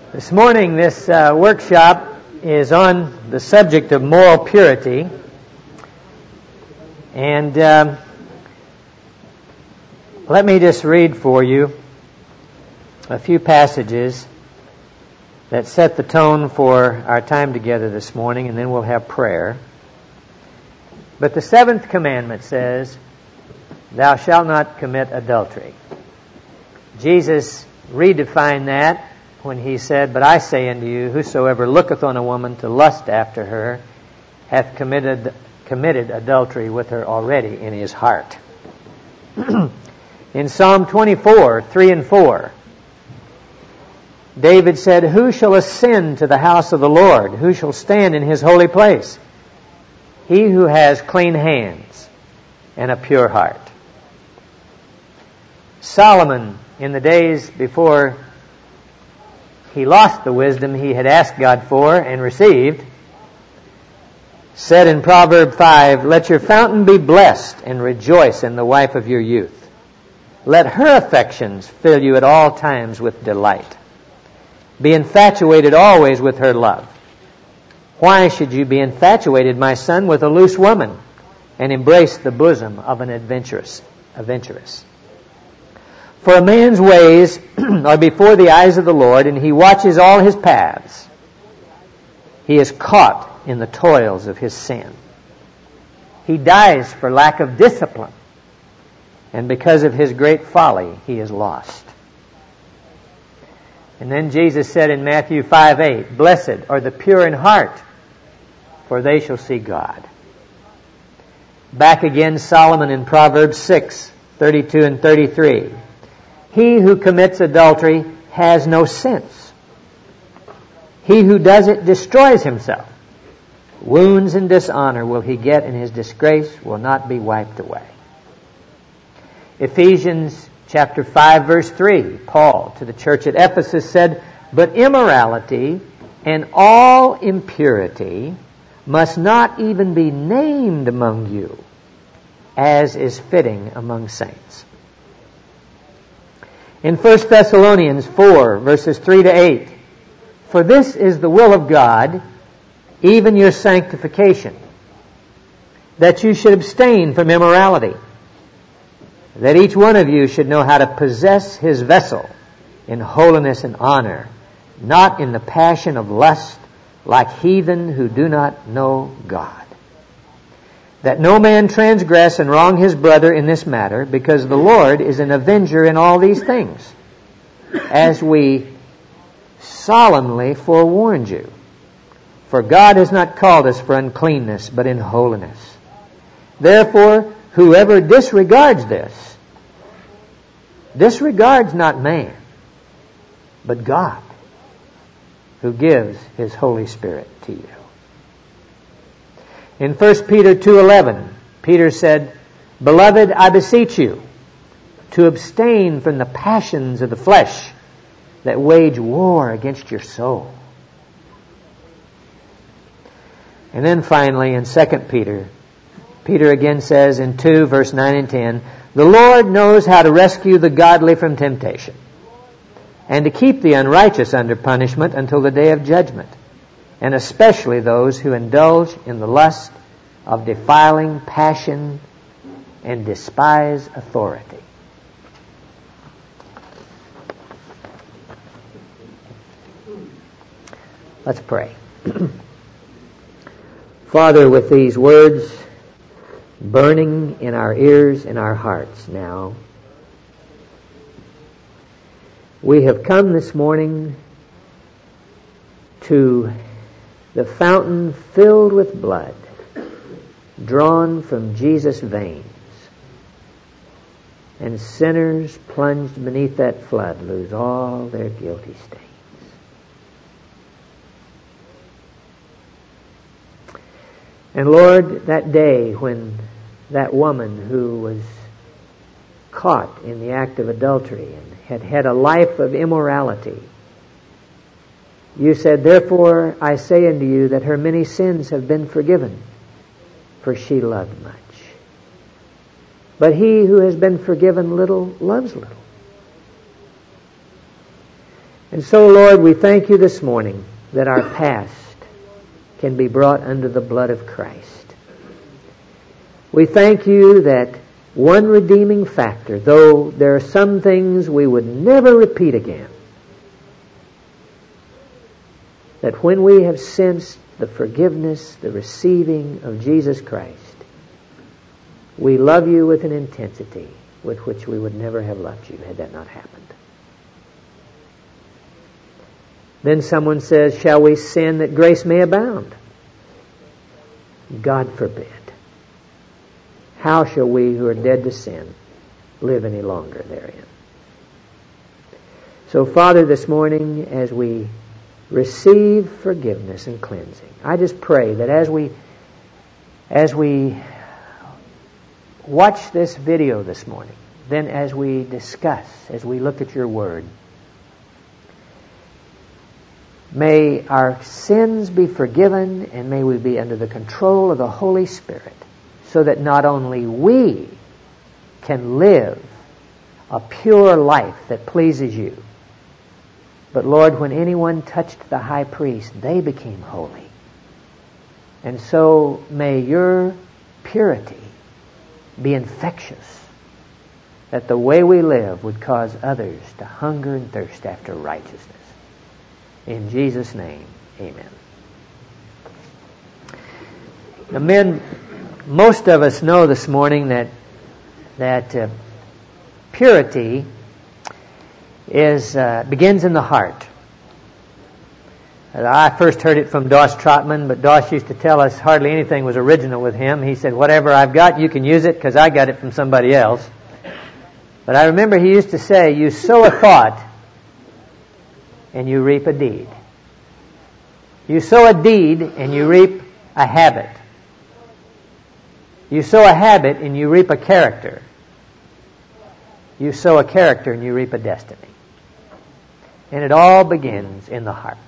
This morning, this workshop is on the subject of moral purity. And let me just read for you a few passages that set the tone for our time together this morning, and then we'll have prayer. But the seventh commandment says, "Thou shalt not commit adultery." Jesus redefined that when he said, "But I say unto you, whosoever looketh on a woman to lust after her, hath committed adultery with her already in his heart." In Psalm 24, 3 and 4, David said, "Who shall ascend to the house of the Lord? Who shall stand in his holy place? He who has clean hands and a pure heart." Solomon, in the days before he lost the wisdom he had asked God for and received, said in Proverb 5, "Let your fountain be blessed, and rejoice in the wife of your youth. Let her affections fill you at all times with delight. Be infatuated always with her love. Why should you be infatuated, my son, with a loose woman, and embrace the bosom of an adventuress? For a man's ways are before the eyes of the Lord, and he watches all his paths. He is caught in the toils of his sin. He dies for lack of discipline, and because of his great folly, he is lost." And then Jesus said in Matthew 5:8, "Blessed are the pure in heart, for they shall see God." Back again, Solomon in Proverbs 6:32 and 33. "He who commits adultery has no sense. He who does it destroys himself. Wounds and dishonor will he get, and his disgrace will not be wiped away." Ephesians chapter 5, verse 3, Paul to the church at Ephesus said, "But immorality and all impurity must not even be named among you, as is fitting among saints." In 1 Thessalonians 4, verses 3 to 8, "For this is the will of God, even your sanctification, that you should abstain from immorality, that each one of you should know how to possess his vessel in holiness and honor, not in the passion of lust, like heathen who do not know God. That no man transgress and wrong his brother in this matter, because the Lord is an avenger in all these things, as we solemnly forewarned you. For God has not called us for uncleanness, but in holiness. Therefore, whoever disregards this, disregards not man, but God, who gives His Holy Spirit to you." In 1 Peter 2:11, Peter said, "Beloved, I beseech you to abstain from the passions of the flesh that wage war against your soul." And then finally in 2 Peter, Peter again says in 2, verse 9 and 10, "The Lord knows how to rescue the godly from temptation, and to keep the unrighteous under punishment until the day of judgment, and especially those who indulge in the lust of defiling passion and despise authority." Let's pray. Father, with these words burning in our ears and our hearts now, we have come this morning to the fountain filled with blood, drawn from Jesus' veins, and sinners plunged beneath that flood lose all their guilty stains. And Lord, that day when that woman who was caught in the act of adultery and had a life of immorality, you said, "Therefore I say unto you that her many sins have been forgiven, for she loved much. But he who has been forgiven little loves little." And so, Lord, we thank you this morning that our past can be brought under the blood of Christ. We thank you that one redeeming factor, though there are some things we would never repeat again, that when we have sensed the forgiveness, the receiving of Jesus Christ, we love you with an intensity with which we would never have loved you had that not happened. Then someone says, shall we sin that grace may abound? God forbid. How shall we who are dead to sin live any longer therein? So, Father, this morning as we receive forgiveness and cleansing, I just pray that as we watch this video this morning, then as we discuss, as we look at your word, may our sins be forgiven and may we be under the control of the Holy Spirit so that not only we can live a pure life that pleases you, but Lord, when anyone touched the high priest, they became holy. And so may your purity be infectious, that the way we live would cause others to hunger and thirst after righteousness. In Jesus' name, amen. Now, men, most of us know this morning that purity begins in the heart. I first heard it from Doss Trotman, but Doss used to tell us hardly anything was original with him. He said, whatever I've got, you can use it because I got it from somebody else. But I remember he used to say, you sow a thought and you reap a deed. You sow a deed and you reap a habit. You sow a habit and you reap a character. You sow a character and you reap a destiny. And it all begins in the heart.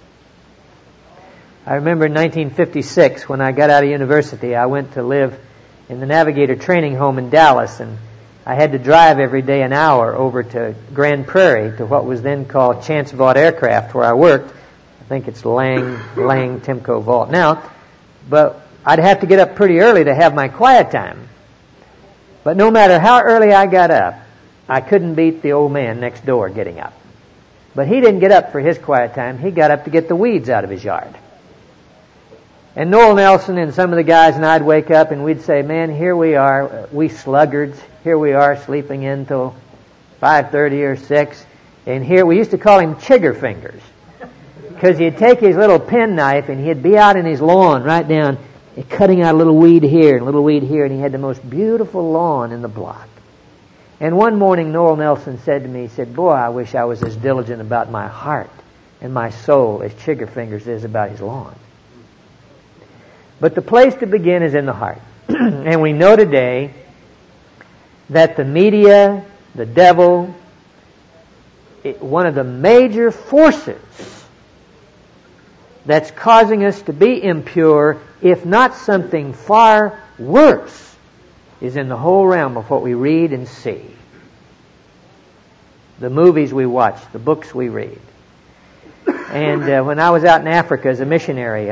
I remember in 1956, when I got out of university, I went to live in the Navigator Training Home in Dallas, and I had to drive every day an hour over to Grand Prairie to what was then called Chance Vought Aircraft, where I worked. I think it's Lang Timco Vought now. But I'd have to get up pretty early to have my quiet time. But no matter how early I got up, I couldn't beat the old man next door getting up. But he didn't get up for his quiet time. He got up to get the weeds out of his yard. And Noel Nelson and some of the guys and I'd wake up and we'd say, man, here we are, we sluggards, here we are sleeping in till 5:30 or 6. And here, we used to call him Chigger Fingers. Because he'd take his little penknife and he'd be out in his lawn right down, cutting out a little weed here and a little weed here, and he had the most beautiful lawn in the block. And one morning Noel Nelson said to me, he said, boy, I wish I was as diligent about my heart and my soul as Chigger Fingers is about his lawn. But the place to begin is in the heart. And we know today that the media, the devil, one of the major forces that's causing us to be impure, if not something far worse, is in the whole realm of what we read and see. The movies we watch, the books we read. And when I was out in Africa as a missionary,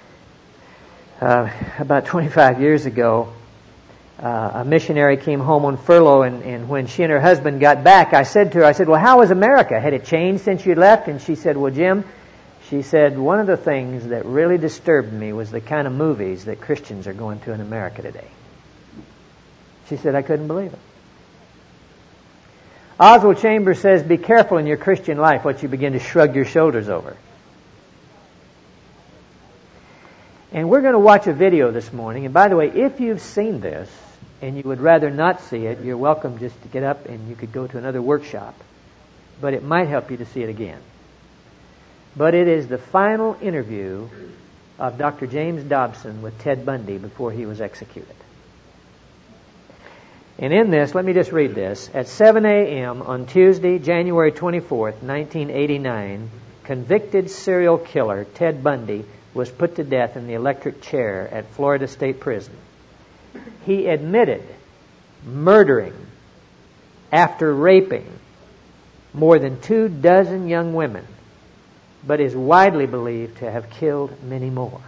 about 25 years ago, a missionary came home on furlough, and when she and her husband got back, I said to her, well, how was America? Had it changed since you left? And she said, well, Jim, she said, one of the things that really disturbed me was the kind of movies that Christians are going to in America today. She said, I couldn't believe it. Oswald Chambers says, be careful in your Christian life what you begin to shrug your shoulders over. And we're going to watch a video this morning. And by the way, if you've seen this and you would rather not see it, you're welcome just to get up and you could go to another workshop. But it might help you to see it again. But it is the final interview of Dr. James Dobson with Ted Bundy before he was executed. And in this, let me just read this. At 7 a.m. on Tuesday, January 24th, 1989, convicted serial killer Ted Bundy was put to death in the electric chair at Florida State Prison. He admitted murdering after raping more than 24 young women, but is widely believed to have killed many more.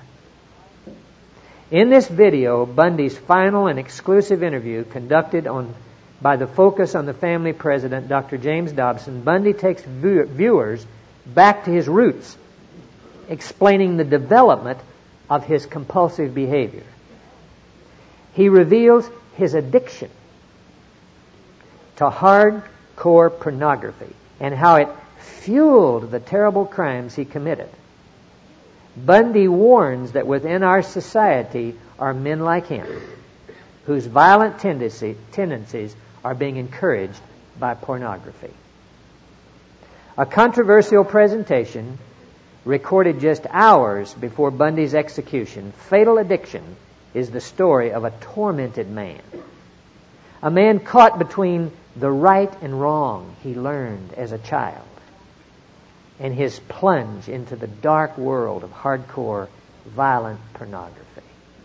In this video, Bundy's final and exclusive interview conducted by the Focus on the Family president, Dr. James Dobson, Bundy takes viewers back to his roots, explaining the development of his compulsive behavior. He reveals his addiction to hardcore pornography and how it fueled the terrible crimes he committed. Bundy warns that within our society are men like him, whose violent tendencies are being encouraged by pornography. A controversial presentation recorded just hours before Bundy's execution, Fatal Addiction, is the story of a tormented man. A man caught between the right and wrong he learned as a child and his plunge into the dark world of hardcore, violent pornography.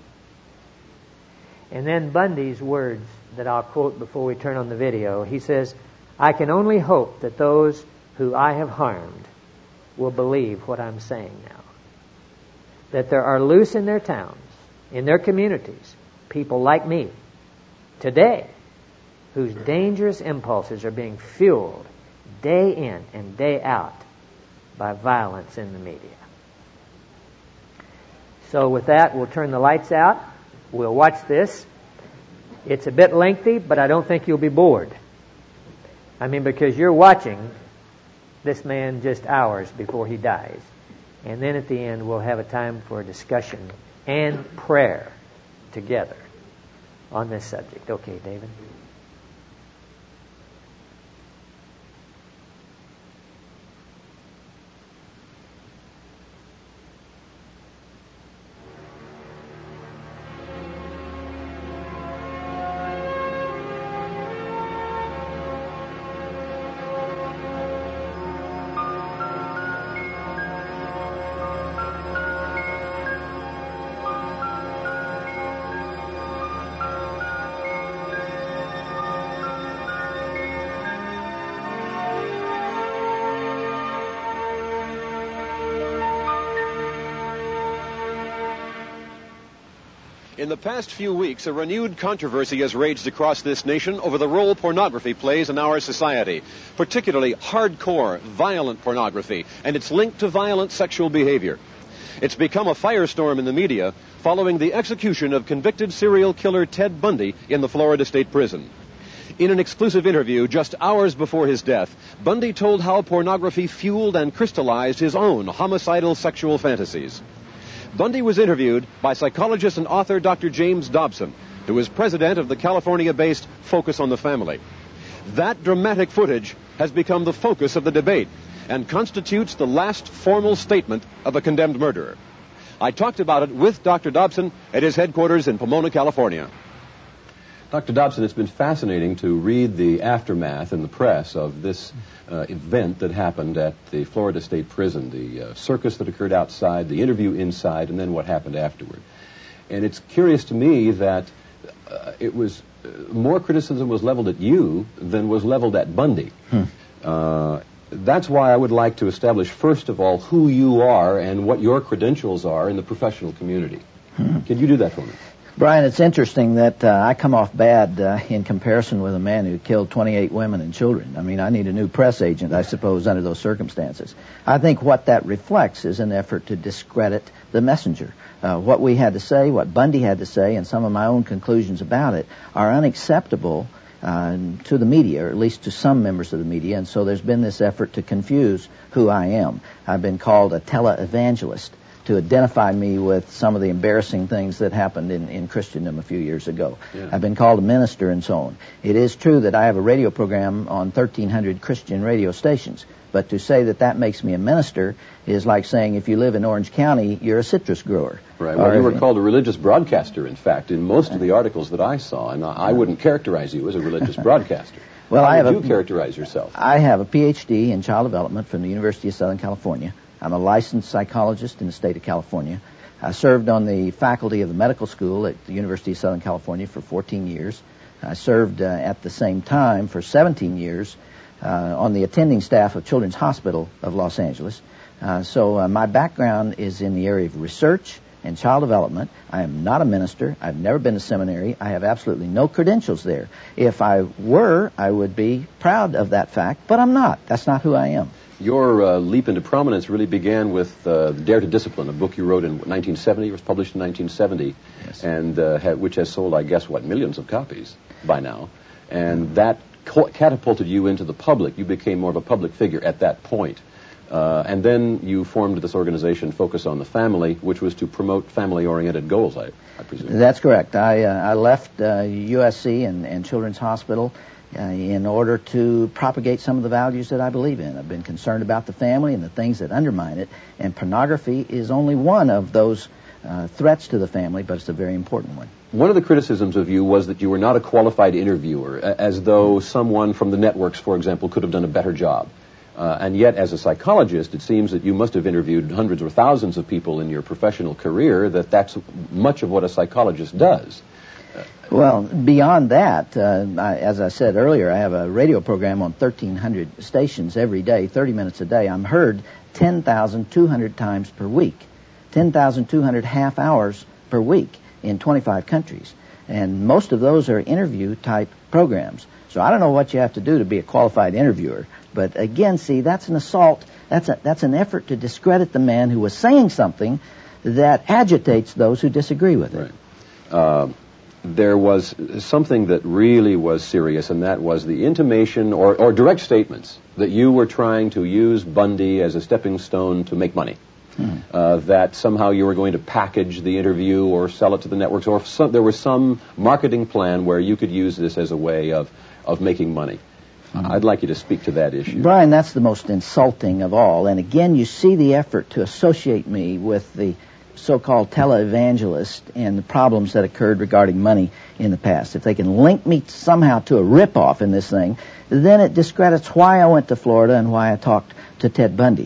And then Bundy's words that I'll quote before we turn on the video. He says, "I can only hope that those who I have harmed will believe what I'm saying now. That there are loose in their towns, in their communities, people like me, today, whose dangerous impulses are being fueled day in and day out by violence in the media." So with that, we'll turn the lights out. We'll watch this. It's a bit lengthy, but I don't think you'll be bored. I mean, because you're watching this man just hours before he dies. And then at the end, we'll have a time for a discussion and prayer together on this subject. Okay, David? In the past few weeks, a renewed controversy has raged across this nation over the role pornography plays in our society, particularly hardcore, violent pornography, and its link to violent sexual behavior. It's become a firestorm in the media following the execution of convicted serial killer Ted Bundy in the Florida State Prison. In an exclusive interview just hours before his death, Bundy told how pornography fueled and crystallized his own homicidal sexual fantasies. Bundy was interviewed by psychologist and author Dr. James Dobson, who is president of the California-based Focus on the Family. That dramatic footage has become the focus of the debate and constitutes the last formal statement of a condemned murderer. I talked about it with Dr. Dobson at his headquarters in Pomona, California. Dr. Dobson, it's been fascinating to read the aftermath in the press of this event that happened at the Florida State Prison, the circus that occurred outside, the interview inside, and then what happened afterward. And it's curious to me that it was more criticism was leveled at you than was leveled at Bundy. That's why I would like to establish, first of all, who you are and what your credentials are in the professional community. Can you do that for me? Brian, it's interesting that I come off bad in comparison with a man who killed 28 women and children. I mean, I need a new press agent, I suppose, under those circumstances. I think what that reflects is an effort to discredit the messenger. What we had to say, what Bundy had to say, and some of my own conclusions about it are unacceptable to the media, or at least to some members of the media, and so there's been this effort to confuse who I am. I've been called a televangelist, to identify me with some of the embarrassing things that happened in Christendom a few years ago. Yeah. I've been called a minister and so on. It is true that I have a radio program on 1,300 Christian radio stations, but to say that that makes me a minister is like saying if you live in Orange County, you're a citrus grower. Right. Well, you were called a religious broadcaster, in fact, in most of the articles that I saw, and I wouldn't characterize you as a religious broadcaster. Well, How would you characterize yourself? I have a Ph.D. in child development from the University of Southern California. I'm a licensed psychologist in the state of California. I served on the faculty of the medical school at the University of Southern California for 14 years. I served at the same time for 17 years on the attending staff of Children's Hospital of Los Angeles. So my background is in the area of research and child development. I am not a minister. I've never been to seminary. I have absolutely no credentials there. If I were, I would be proud of that fact, but I'm not. That's not who I am. Your leap into prominence really began with Dare to Discipline, a book you wrote in 1970. It was published in 1970, yes. And which has sold, I guess, millions of copies by now. And that catapulted you into the public. You became more of a public figure at that point. And then you formed this organization, Focus on the Family, which was to promote family-oriented goals, I presume. That's correct. I left USC and Children's Hospital in order to propagate some of the values that I believe in. I've been concerned about the family and the things that undermine it, and pornography is only one of those threats to the family, but it's a very important one. One of the criticisms of you was that you were not a qualified interviewer, as though someone from the networks, for example, could have done a better job. And yet, as a psychologist, it seems that you must have interviewed hundreds or thousands of people in your professional career, that's much of what a psychologist does. Well, beyond that, as I said earlier, I have a radio program on 1,300 stations every day, 30 minutes a day. I'm heard 10,200 times per week, 10,200 half hours per week in 25 countries. And most of those are interview-type programs. So I don't know what you have to do to be a qualified interviewer. But again, see, that's an assault. That's an effort to discredit the man who was saying something that agitates those who disagree with it. Right. There was something that really was serious, and that was the intimation or direct statements that you were trying to use Bundy as a stepping stone to make money. That somehow you were going to package the interview or sell it to the networks, or there was some marketing plan where you could use this as a way of making money. I'd like you to speak to that issue. Brian, that's the most insulting of all. And again, you see the effort to associate me with the so-called televangelist and the problems that occurred regarding money in the past. If they can link me somehow to a ripoff in this thing, then it discredits why I went to Florida and why I talked to Ted Bundy.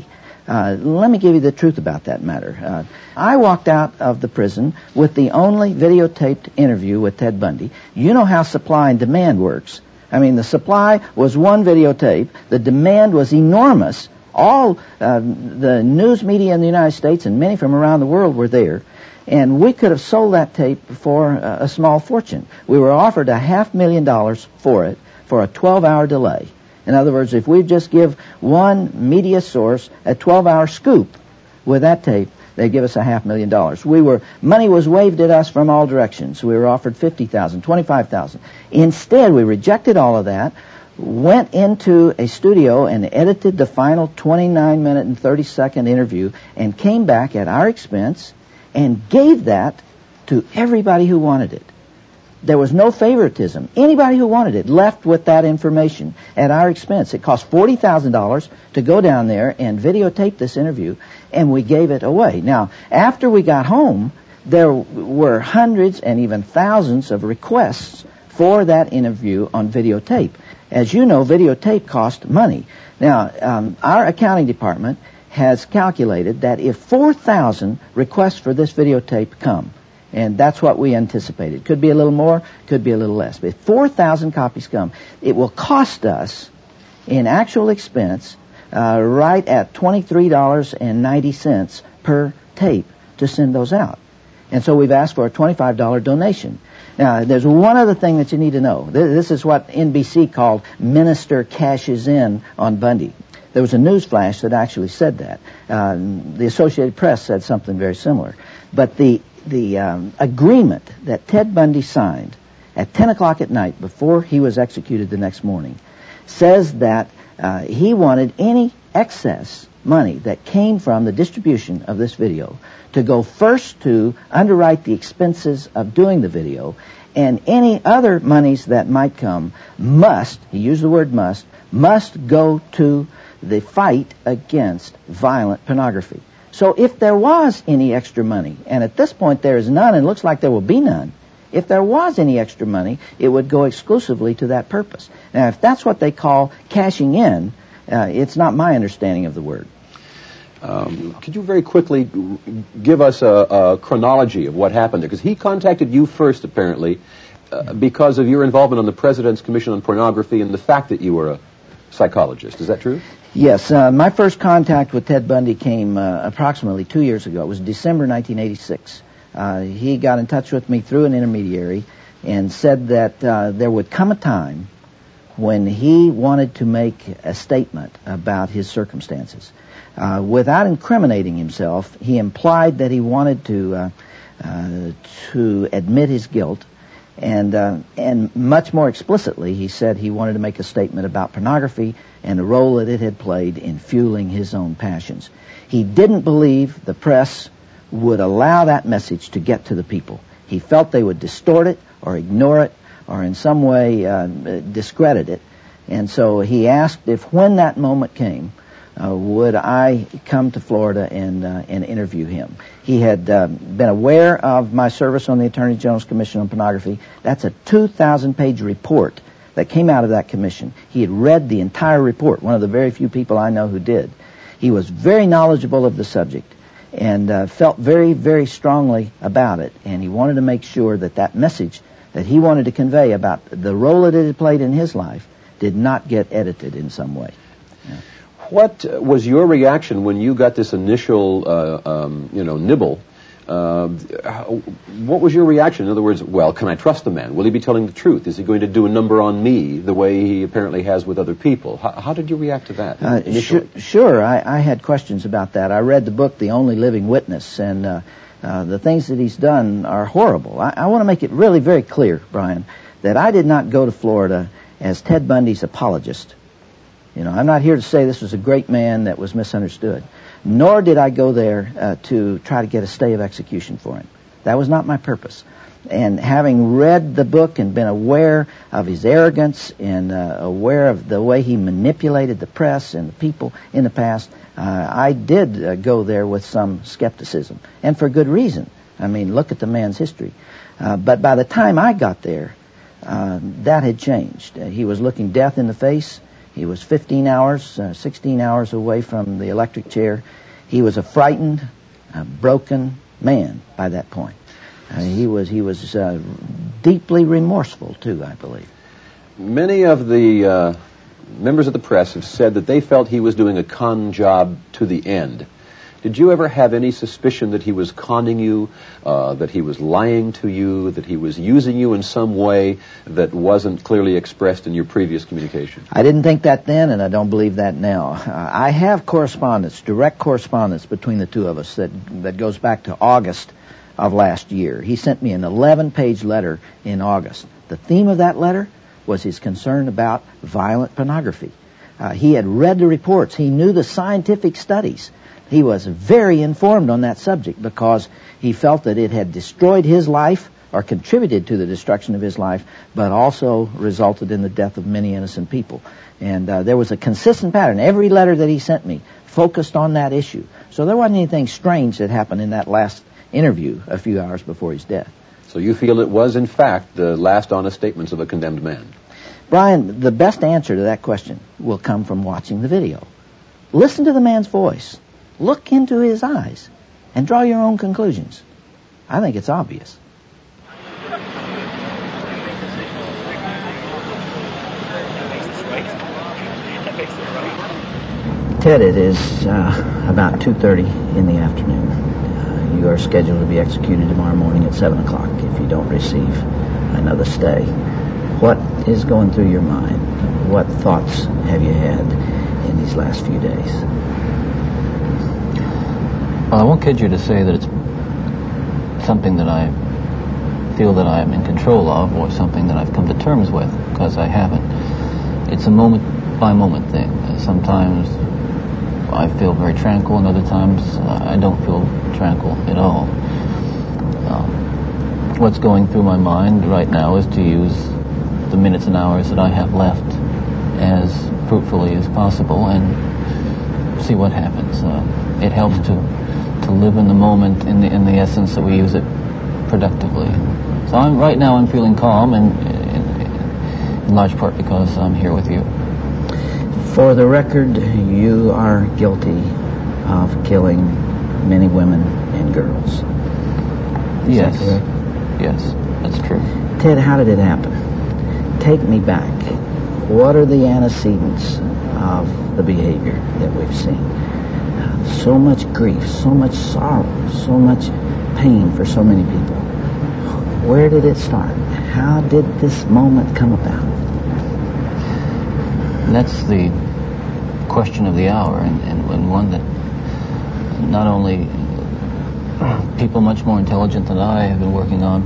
Let me give you the truth about that matter. I walked out of the prison with the only videotaped interview with Ted Bundy. You know how supply and demand works. I mean, the supply was one videotape. The demand was enormous. All the news media in the United States and many from around the world were there. And we could have sold that tape for a small fortune. We were offered $500,000 for it for a 12-hour delay. In other words, if we just give one media source a 12-hour scoop with that tape, they give us $500,000. Money was waved at us from all directions. We were offered $50,000, $25,000. Instead, we rejected all of that, went into a studio and edited the final 29-minute and 30-second interview and came back at our expense and gave that to everybody who wanted it. There was no favoritism. Anybody who wanted it left with that information at our expense. It cost $40,000 to go down there and videotape this interview, and we gave it away. Now, after we got home, there were hundreds and even thousands of requests for that interview on videotape. As you know, videotape cost money. Now, our accounting department has calculated that if 4,000 requests for this videotape come, and that's what we anticipated. Could be a little more, could be a little less. But if 4,000 copies come, it will cost us, in actual expense, right at $23.90 per tape to send those out. And so we've asked for a $25 donation. Now, there's one other thing that you need to know. This is what NBC called minister cashes in on Bundy. There was a news flash that actually said that. The Associated Press said something very similar. But the agreement that Ted Bundy signed at 10 o'clock at night before he was executed the next morning says that he wanted any excess money that came from the distribution of this video to go first to underwrite the expenses of doing the video, and any other monies that might come must, he used the word must go to the fight against violent pornography. So if there was any extra money, and at this point there is none and looks like there will be none, if there was any extra money, it would go exclusively to that purpose. Now, if that's what they call cashing in, it's not my understanding of the word. Could you very quickly give us a chronology of what happened there? Because he contacted you first, apparently, because of your involvement on the President's Commission on Pornography and the fact that you were psychologist. Is that true? Yes. My first contact with Ted Bundy came approximately 2 years ago. It was December 1986. He got in touch with me through an intermediary and said that there would come a time when he wanted to make a statement about his circumstances. Without incriminating himself, he implied that he wanted to admit his guilt, and much more explicitly, he said he wanted to make a statement about pornography and the role that it had played in fueling his own passions. He didn't believe the press would allow that message to get to the people. He felt they would distort it or ignore it or in some way discredit it. And so he asked if when that moment came, would I come to Florida and interview him. He had been aware of my service on the Attorney General's Commission on Pornography. That's a 2,000-page report that came out of that commission. He had read the entire report, one of the very few people I know who did. He was very knowledgeable of the subject and felt very, very strongly about it. And he wanted to make sure that that message that he wanted to convey about the role that it had played in his life did not get edited in some way. Yeah. What was your reaction when you got this initial, nibble? What was your reaction? In other words, well, can I trust the man? Will he be telling the truth? Is he going to do a number on me the way he apparently has with other people? How did you react to that initially? Sure. I had questions about that. I read the book, The Only Living Witness, and the things that he's done are horrible. I want to make it really very clear, Brian, that I did not go to Florida as Ted Bundy's apologist. I'm not here to say this was a great man that was misunderstood, nor did I go there to try to get a stay of execution for him. That was not my purpose. And having read the book and been aware of his arrogance and aware of the way he manipulated the press and the people in the past, I did go there with some skepticism, and for good reason. I mean, look at the man's history. But by the time I got there, that had changed. He was looking death in the face. He was 16 hours away from the electric chair. He was a frightened, broken man by that point. He was deeply remorseful, too, I believe. Many of the members of the press have said that they felt he was doing a con job to the end. Did you ever have any suspicion that he was conning you, that he was lying to you, that he was using you in some way that wasn't clearly expressed in your previous communication? I didn't think that then, and I don't believe that now. I have direct correspondence between the two of us that goes back to August of last year. He sent me an 11-page letter in August. The theme of that letter was his concern about violent pornography. He had read the reports. He knew the scientific studies. He was very informed on that subject because he felt that it had destroyed his life or contributed to the destruction of his life, but also resulted in the death of many innocent people. And there was a consistent pattern. Every letter that he sent me focused on that issue. So there wasn't anything strange that happened in that last interview a few hours before his death. So you feel it was, in fact, the last honest statements of a condemned man? Brian, the best answer to that question will come from watching the video. Listen to the man's voice. Look into his eyes and draw your own conclusions. I think it's obvious. Ted, it is about 2:30 in the afternoon. You are scheduled to be executed tomorrow morning at 7 o'clock if you don't receive another stay. What is going through your mind? What thoughts have you had in these last few days? Well, I won't kid you to say that it's something that I feel that I am in control of or something that I've come to terms with, because I haven't. It's a moment-by-moment thing. Sometimes I feel very tranquil, and other times I don't feel tranquil at all. What's going through my mind right now is to use the minutes and hours that I have left as fruitfully as possible and see what happens. It helps to live in the moment in the essence that we use it productively. So right now I'm feeling calm, and in large part because I'm here with you. For the record, you are guilty of killing many women and girls. Is that correct? Yes, that's true. Ted, how did it happen? Take me back. What are the antecedents of the behavior that we've seen. So much grief, so much sorrow, so much pain for so many people. Where did it start? How did this moment come about? That's the question of the hour, and one that not only people much more intelligent than I have been working on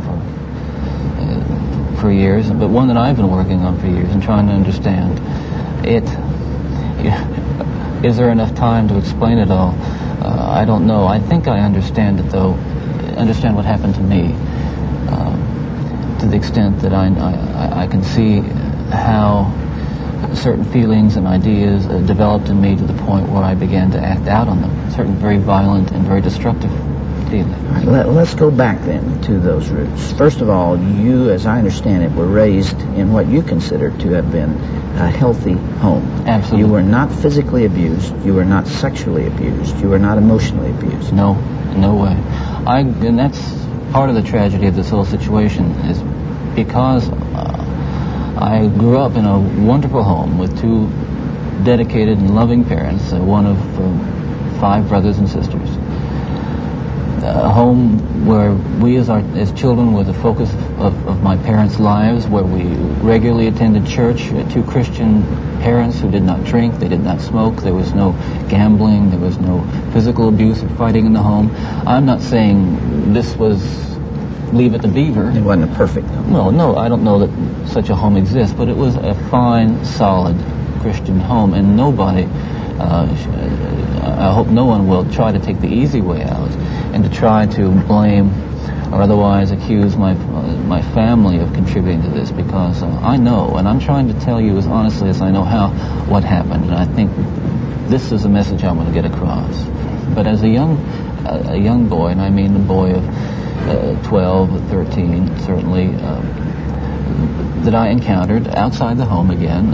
for years, but one that I've been working on for years and trying to understand it. Is there enough time to explain it all? I don't know. I think I understand it, though. Understand what happened to me, to the extent that I can see how certain feelings and ideas developed in me to the point where I began to act out on them. Certain very violent and very destructive feelings. Let's go back then to those roots. First of all, you, as I understand it, were raised in what you consider to have been a healthy home. Absolutely. You were not physically abused. You were not sexually abused. You were not emotionally abused. No way. And that's part of the tragedy of this whole situation, is because I grew up in a wonderful home with two dedicated and loving parents, one of 5 brothers and sisters. A home where we as children were the focus of my parents' lives, where we regularly attended church, 2 Christian parents who did not drink, they did not smoke, there was no gambling, there was no physical abuse or fighting in the home. I'm not saying this was Leave It to Beaver. It wasn't a perfect home. Well, no, I don't know that such a home exists, but it was a fine, solid Christian home, and nobody, I hope no one will try to take the easy way out and to try to blame or otherwise accuse my family of contributing to this, because I know, and I'm trying to tell you as honestly as I know what happened, and I think this is a message I want to get across. But as a young boy, and I mean a boy of 12, 13, certainly, that I encountered outside the home again,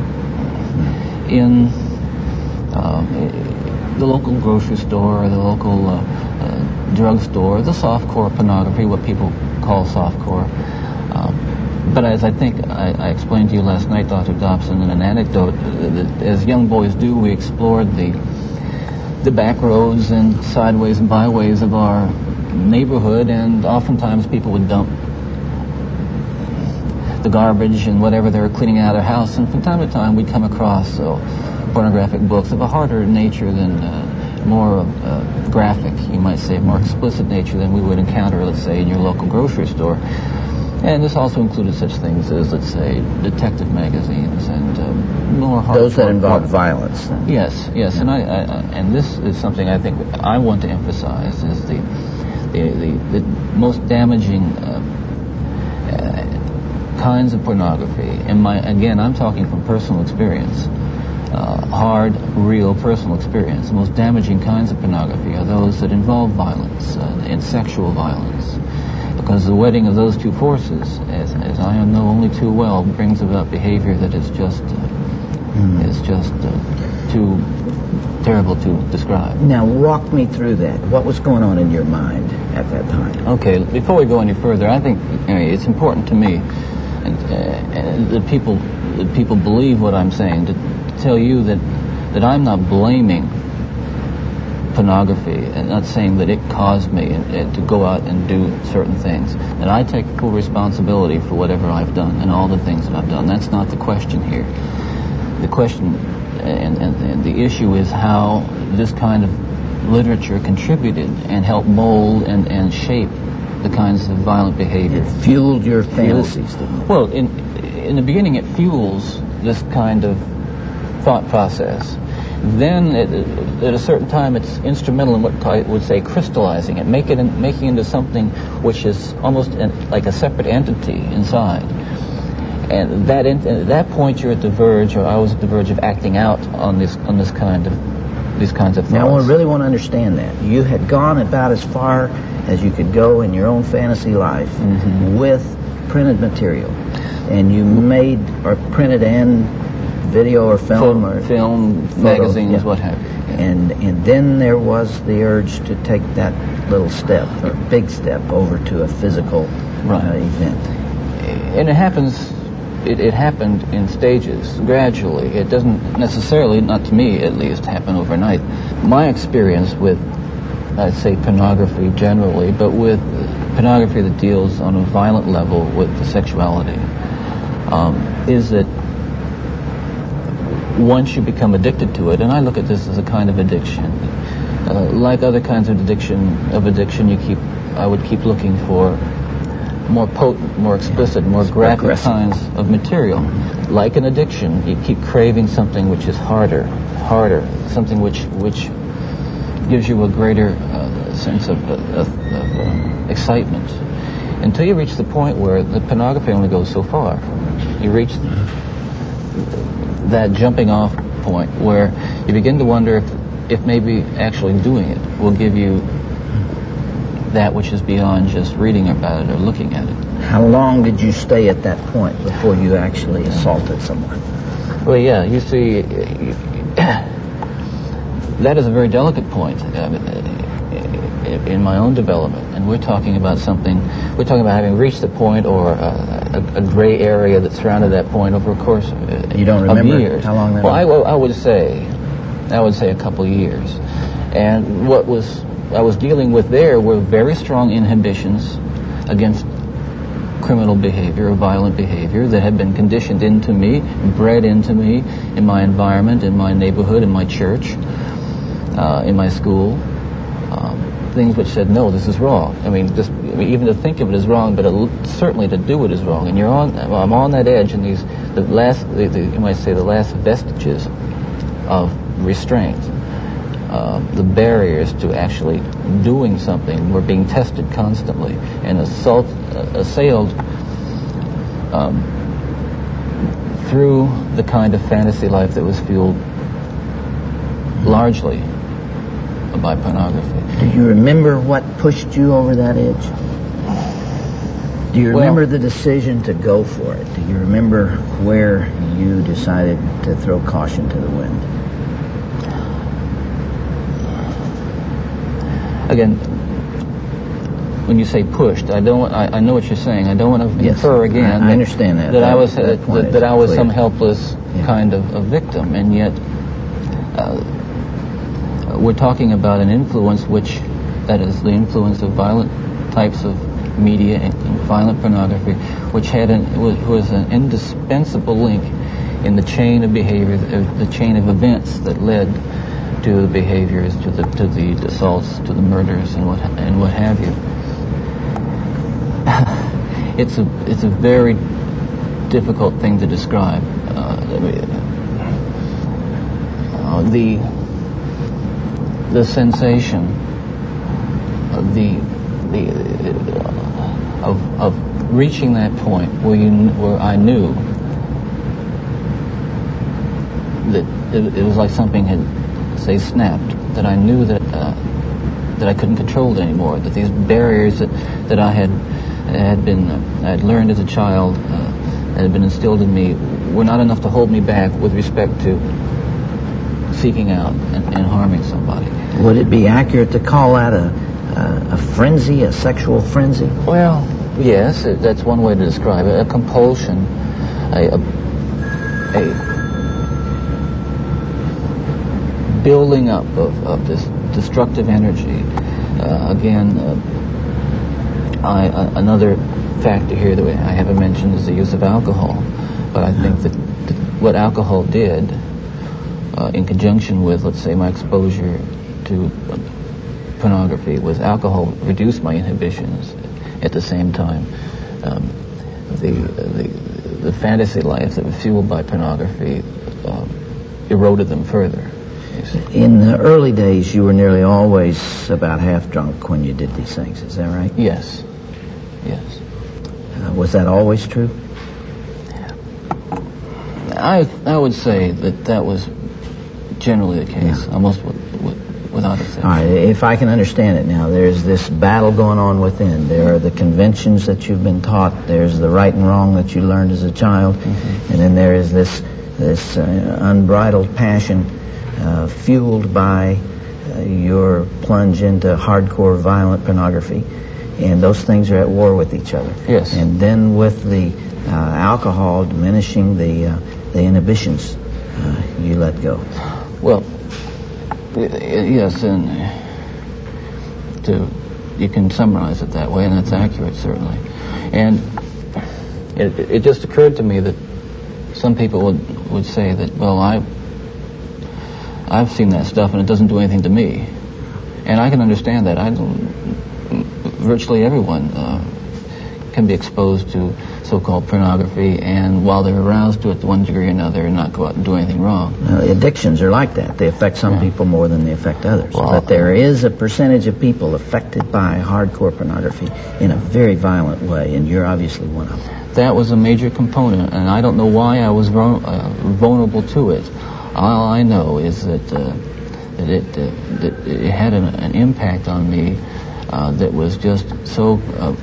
in the local grocery store, the local drugstore, the softcore pornography, what people call softcore. But as I think I explained to you last night, Dr. Dobson, in an anecdote, that as young boys do, we explored the back roads and sideways and byways of our neighborhood, and oftentimes people would dump the garbage and whatever they were cleaning out of their house, and from time to time we'd come across pornographic books of a harder nature than more graphic, you might say, more explicit nature than we would encounter, let's say, in your local grocery store. And this also included such things as, let's say, detective magazines and more hardcore. Those that involve violence. Then. Yes, and and this is something I think I want to emphasize, is the most damaging kinds of pornography. Again, I'm talking from personal experience. Hard, real, personal experience. The most damaging kinds of pornography are those that involve violence and sexual violence, because the wedding of those two forces, as I know only too well, brings about behavior that is just too terrible to describe. Now, walk me through that. What was going on in your mind at that time? Okay, before we go any further, I think it's important to me, and that people believe what I'm saying, to tell you that I'm not blaming pornography and not saying that it caused me to go out and do certain things. And I take full responsibility for whatever I've done and all the things that I've done. That's not the question here. The question and the issue is how this kind of literature contributed and helped mold and shape the kinds of violent behavior. It fueled your fantasies, didn't it? Well, in the beginning it fuels this kind of thought process. Then at a certain time it's instrumental in what I would say crystallizing it, making it into something which is almost like a separate entity inside. And at that point you're at the verge, or I was at the verge of acting out on these kinds of thoughts. Now I really want to understand that. You had gone about as far as you could go in your own fantasy life with printed material, and you made or printed and video or film magazines, what have you. Yeah. And then there was the urge to take that little step or big step over to a physical event. And it happens it happened in stages, gradually. It doesn't necessarily, not to me at least, happen overnight. My experience with, I'd say, pornography generally, but with pornography that deals on a violent level with the sexuality, is that once you become addicted to it, and I look at this as a kind of addiction, like other kinds of addiction, I would keep looking for more potent, more explicit, more graphic kinds of material. Like an addiction, you keep craving something which is harder, something which gives you a greater sense of excitement, until you reach the point where the pornography only goes so far. You reach that jumping off point where you begin to wonder if maybe actually doing it will give you that which is beyond just reading about it or looking at it. How long did you stay at that point before you actually assaulted someone? Well, yeah, you see, that is a very delicate point in my own development, and we're talking about having reached the point or a gray area that surrounded that point over a course of You don't remember of years. How long that was? I would say a couple of years. And what I was dealing with there were very strong inhibitions against criminal behavior or violent behavior that had been conditioned into me, bred into me in my environment, in my neighborhood, in my church, in my school. Things which said, no, this is wrong. I mean, even to think of it is wrong, but certainly to do it is wrong. And I'm on that edge, and you might say the last vestiges of restraint, the barriers to actually doing something were being tested constantly and assailed through the kind of fantasy life that was fueled largely by pornography. Do you remember what pushed you over that edge? Do you remember the decision to go for it? Do you remember where you decided to throw caution to the wind? Again, when you say pushed, I know what you're saying. I don't want to infer again. I understand that. That I was some helpless kind of a victim, and yet we're talking about an influence that is the influence of violent types of media and violent pornography, which was an indispensable link in the chain of behavior, the chain of events that led to the behaviors, to the assaults, to the murders, and what have you. It's a very difficult thing to describe. The sensation of reaching that point where I knew that it was like something had, say, snapped, that I knew that I couldn't control it anymore, that these barriers that I had learned as a child, that had been instilled in me, were not enough to hold me back with respect to seeking out and harming somebody. Would it be accurate to call that a frenzy, a sexual frenzy? Well, yes, that's one way to describe it. A compulsion, a building up of this destructive energy. Another factor here that I haven't mentioned is the use of alcohol. But I think that what alcohol did, in conjunction with, let's say, my exposure to pornography, was alcohol reduced my inhibitions. At the same time, the fantasy life that was fueled by pornography eroded them further. In the early days, you were nearly always about half drunk when you did these things. Is that right? Yes. Was that always true? I would say that was generally the case, almost without exception. All right, if I can understand it now, there's this battle going on within. There are the conventions that you've been taught. There's the right and wrong that you learned as a child. Mm-hmm. And then there is this unbridled passion fueled by your plunge into hardcore violent pornography. And those things are at war with each other. Yes. And then with the alcohol diminishing the inhibitions, you let go. Well, yes, and you can summarize it that way, and that's accurate, certainly. And it just occurred to me that some people would say that, well, I've seen that stuff and it doesn't do anything to me. And I can understand that. Virtually everyone can be exposed to so-called pornography, and while they're aroused to it to one degree or another, not go out and do anything wrong. Addictions are like that. They affect some people more than they affect others. Well, but there is a percentage of people affected by hardcore pornography in a very violent way, and you're obviously one of them. That was a major component, and I don't know why I was vulnerable to it. All I know is that it had an impact on me that was just so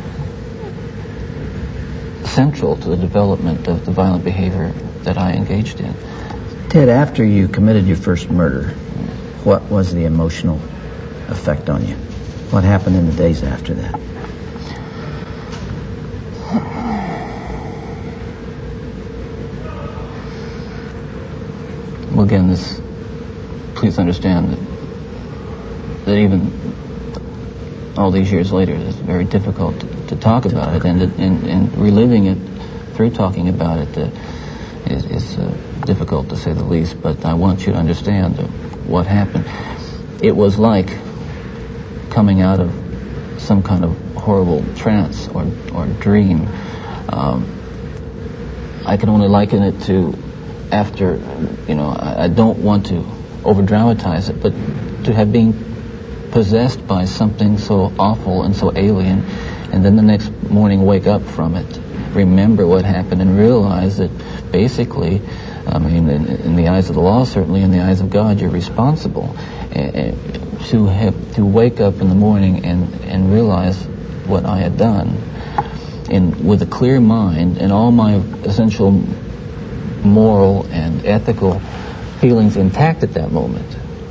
central to the development of the violent behavior that I engaged in. Ted, after you committed your first murder, what was the emotional effect on you? What happened in the days after that? Well, again, please understand that even all these years later, it's very difficult to talk about it, and reliving it through talking about it is difficult to say the least. But I want you to understand what happened. It was like coming out of some kind of horrible trance or dream. I can only liken it to after, I don't want to over-dramatize it, but to have been possessed by something so awful and so alien, and then the next morning wake up from it, remember what happened, and realize that basically, in the eyes of the law, certainly in the eyes of God, you're responsible. To wake up in the morning and realize what I had done, and with a clear mind and all my essential moral and ethical feelings intact at that moment,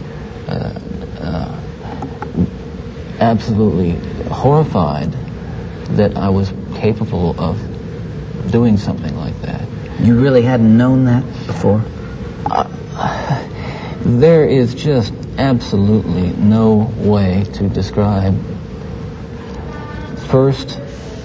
absolutely horrified that I was capable of doing something like that. You really hadn't known that before? There is just absolutely no way to describe, first,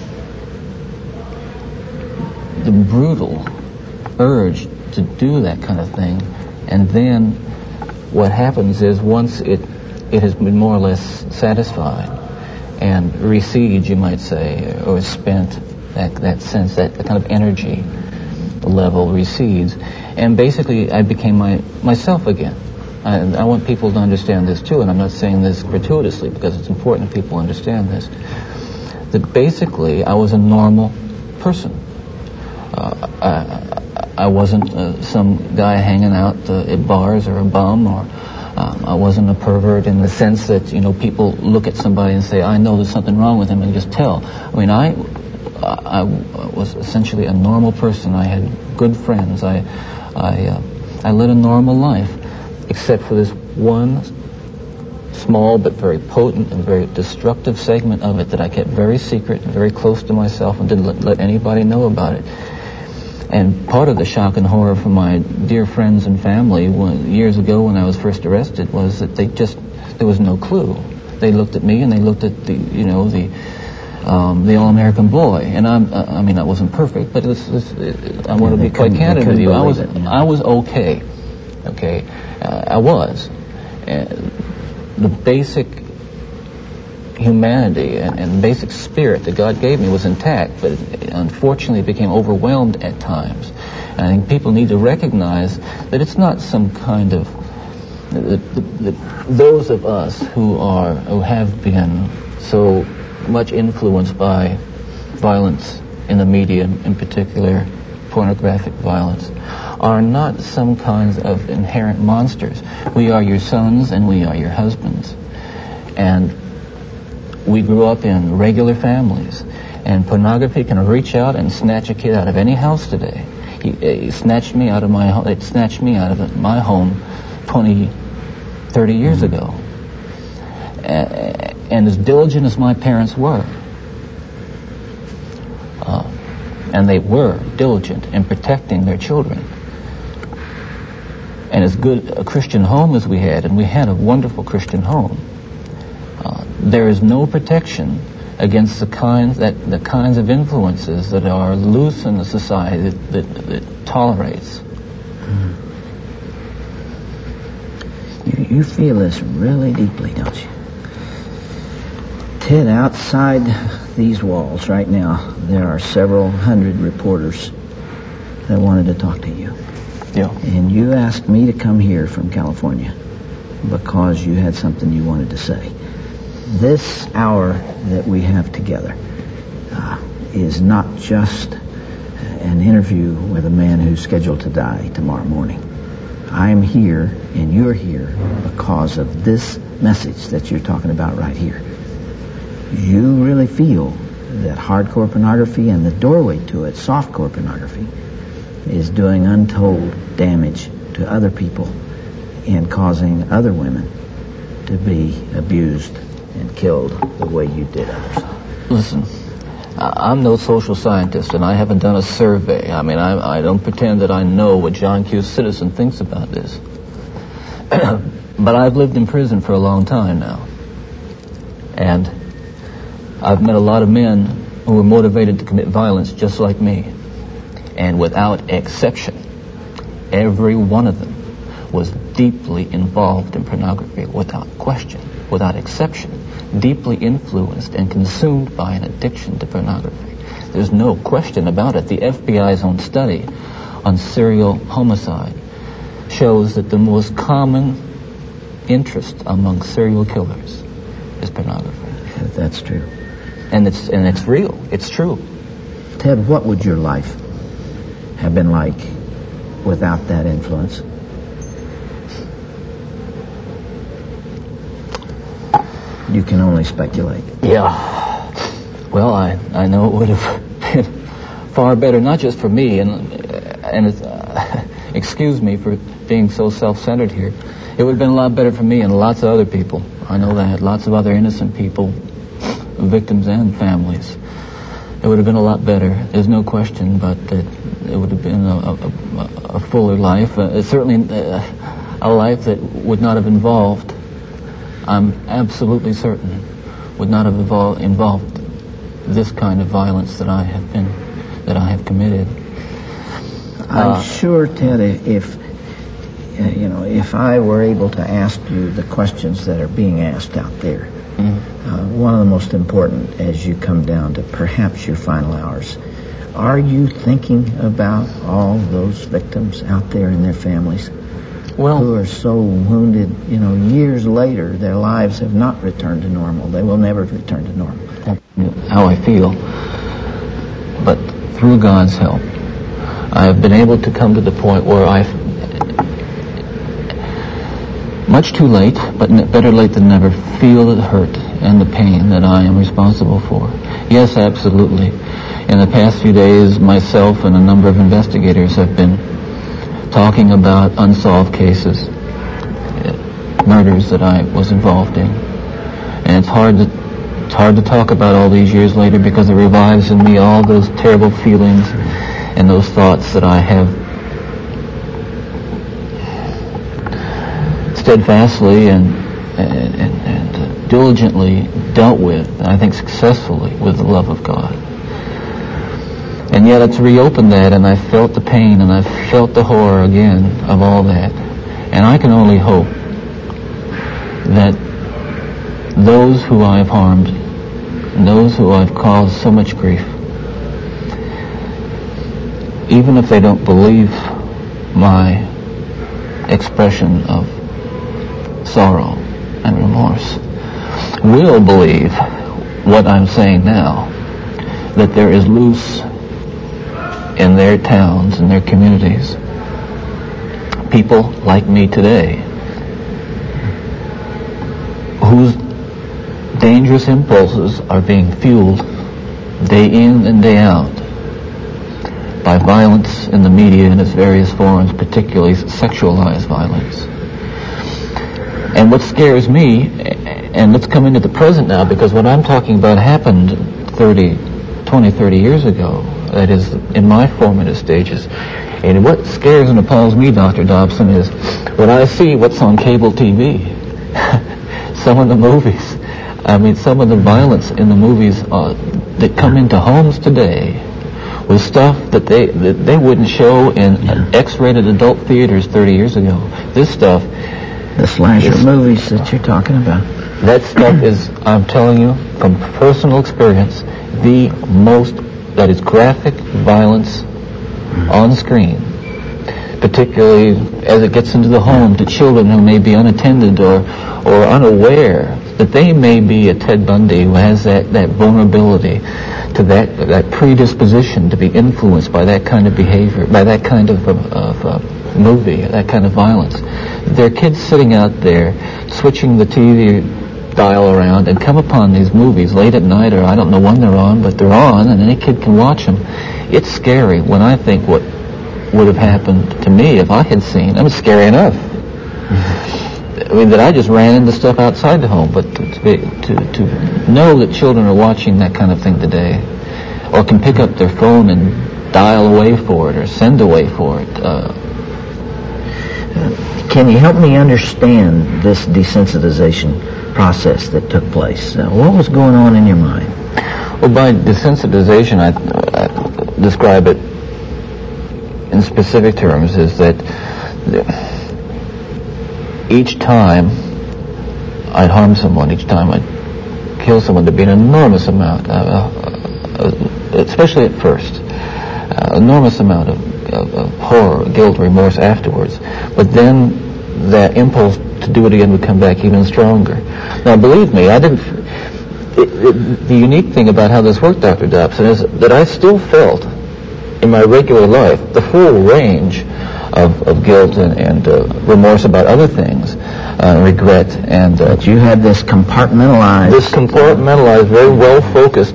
the brutal urge to do that kind of thing, and then what happens is once it has been more or less satisfied and recedes, you might say, or spent, that sense, that kind of energy level recedes, and basically I became myself again. I want people to understand this too, and I'm not saying this gratuitously because it's important that people understand this, that basically I was a normal person. I wasn't some guy hanging out at bars or a bum, or I wasn't a pervert in the sense that, people look at somebody and say, I know there's something wrong with him, and just tell. I was essentially a normal person. I had good friends. I led a normal life, except for this one small but very potent and very destructive segment of it that I kept very secret and very close to myself and didn't let anybody know about it. And part of the shock and horror from my dear friends and family years ago when I was first arrested was that there was no clue. They looked at me and they looked at the all-American boy. And I wasn't perfect, but I want to be quite candid with you. I was okay. Okay, I was. The basic humanity and basic spirit that God gave me was intact, but unfortunately it became overwhelmed at times. And I think people need to recognize that it's not some kind of those of us who have been so much influenced by violence in the media, in particular pornographic violence, are not some kinds of inherent monsters. We are your sons and we are your husbands. And we grew up in regular families. And pornography can reach out and snatch a kid out of any house today. It snatched me out of my home. It snatched me out of my home 20, 30 years ago. And as diligent as my parents were, and they were diligent in protecting their children. And as good a Christian home as we had, and we had a wonderful Christian home, there is no protection against the kinds of influences that are loose in the society that tolerates. You feel this really deeply, don't you? Ted, outside these walls right now, there are several hundred reporters that wanted to talk to you. Yeah. And you asked me to come here from California because you had something you wanted to say. This hour that we have together is not just an interview with a man who's scheduled to die tomorrow morning. I'm here and you're here because of this message that you're talking about right here. You really feel that hardcore pornography and the doorway to it, softcore pornography, is doing untold damage to other people and causing other women to be abused and killed the way you did others. Listen, I'm no social scientist, and I haven't done a survey. I mean, I don't pretend that I know what John Q. Citizen thinks about this. But I've lived in prison for a long time now. And I've met a lot of men who were motivated to commit violence just like me. And without exception, every one of them was deeply involved in pornography, without question, without exception, deeply influenced and consumed by an addiction to pornography. There's no question about it. The FBI's own study on serial homicide shows that the most common interest among serial killers is pornography. That's true. And it's real. It's true. Ted, what would your life have been like without that influence? You can only speculate. Yeah. Well, I know it would have been far better, not just for me, and it's, excuse me for being so self-centered here. It would have been a lot better for me and lots of other people. I know that. Lots of other innocent people, victims and families. It would have been a lot better. There's no question, but it would have been a fuller life. Certainly a life that would not have involved, I'm absolutely certain, would not have involved this kind of violence that I have committed. I'm sure, Ted, if I were able to ask you the questions that are being asked out there, one of the most important as you come down to perhaps your final hours, are you thinking about all those victims out there and their families? Who are so wounded, years later, their lives have not returned to normal. They will never return to normal. How I feel. But through God's help, I have been able to come to the point where much too late, but better late than never, feel the hurt and the pain that I am responsible for. Yes, absolutely. In the past few days, myself and a number of investigators have been talking about unsolved cases, murders that I was involved in. And it's hard to talk about all these years later because it revives in me all those terrible feelings and those thoughts that I have steadfastly and diligently dealt with, and I think successfully, with the love of God. And yet it's reopened that, and I felt the pain, and I felt the horror again of all that. And I can only hope that those who I have harmed, and those who I've caused so much grief, even if they don't believe my expression of sorrow and remorse, will believe what I'm saying now, that there is loose in their towns and their communities people like me today whose dangerous impulses are being fueled day in and day out by violence in the media in its various forms, particularly sexualized violence. And what scares me, and let's come into the present now, because what I'm talking about happened 30 years ago. that is, in my formative stages. And what scares and appalls me, Dr. Dobson, is when I see what's on cable TV, some of the movies, some of the violence in the movies that come into homes today with stuff that they wouldn't show in X-rated adult theaters 30 years ago. This stuff... The slasher movies that you're talking about. That stuff is, I'm telling you, from personal experience, the most, that is graphic violence on screen, particularly as it gets into the home to children who may be unattended or unaware that they may be a Ted Bundy who has that vulnerability to that predisposition to be influenced by that kind of behavior, by that kind of movie, that kind of violence. There are kids sitting out there switching the TV dial around and come upon these movies late at night, or I don't know when they're on, but they're on and any kid can watch them. It's scary when I think what would have happened to me if I had seen. It was scary enough. That I just ran into stuff outside the home, but to know that children are watching that kind of thing today, or can pick up their phone and dial away for it or send away for it. Can you help me understand this desensitization process that took place? What was going on in your mind? Well, by desensitization, I describe it in specific terms is that each time I'd harm someone, each time I'd kill someone, there'd be an enormous amount, especially at first, enormous amount of horror, guilt, remorse afterwards. But then that impulse to do it again would come back even stronger. Now, believe me, the unique thing about how this worked, Dr. Dobson, is that I still felt in my regular life the full range of guilt and remorse about other things, regret, and... But you had this compartmentalized... very well-focused,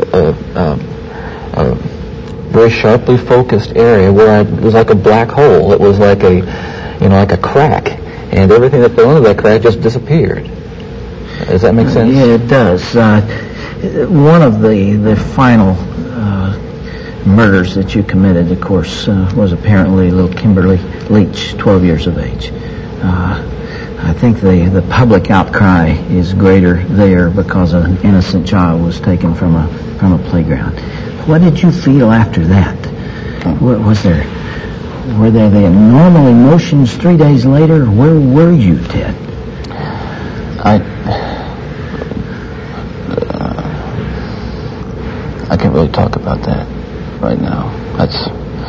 very sharply focused area where it was like a black hole. It was like like a crack, and everything that fell into that crack just disappeared. Does that make sense? Yeah, it does. One of the final murders that you committed, of course, was apparently little Kimberly Leach, 12 years of age. I think the public outcry is greater there because an innocent child was taken from a playground. What did you feel after that? Were there the normal emotions 3 days later? Where were you, Ted? I can't really talk about that right now. That's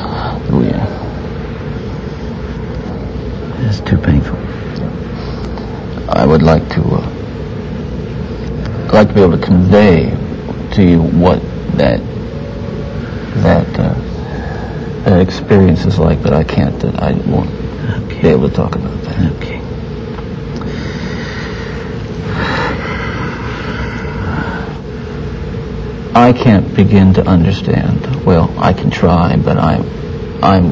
too painful. I would like to be able to convey to you what that experience is like, but I can't. I won't be able to talk about that. Okay. I can't begin to understand. Well, I can try, but I'm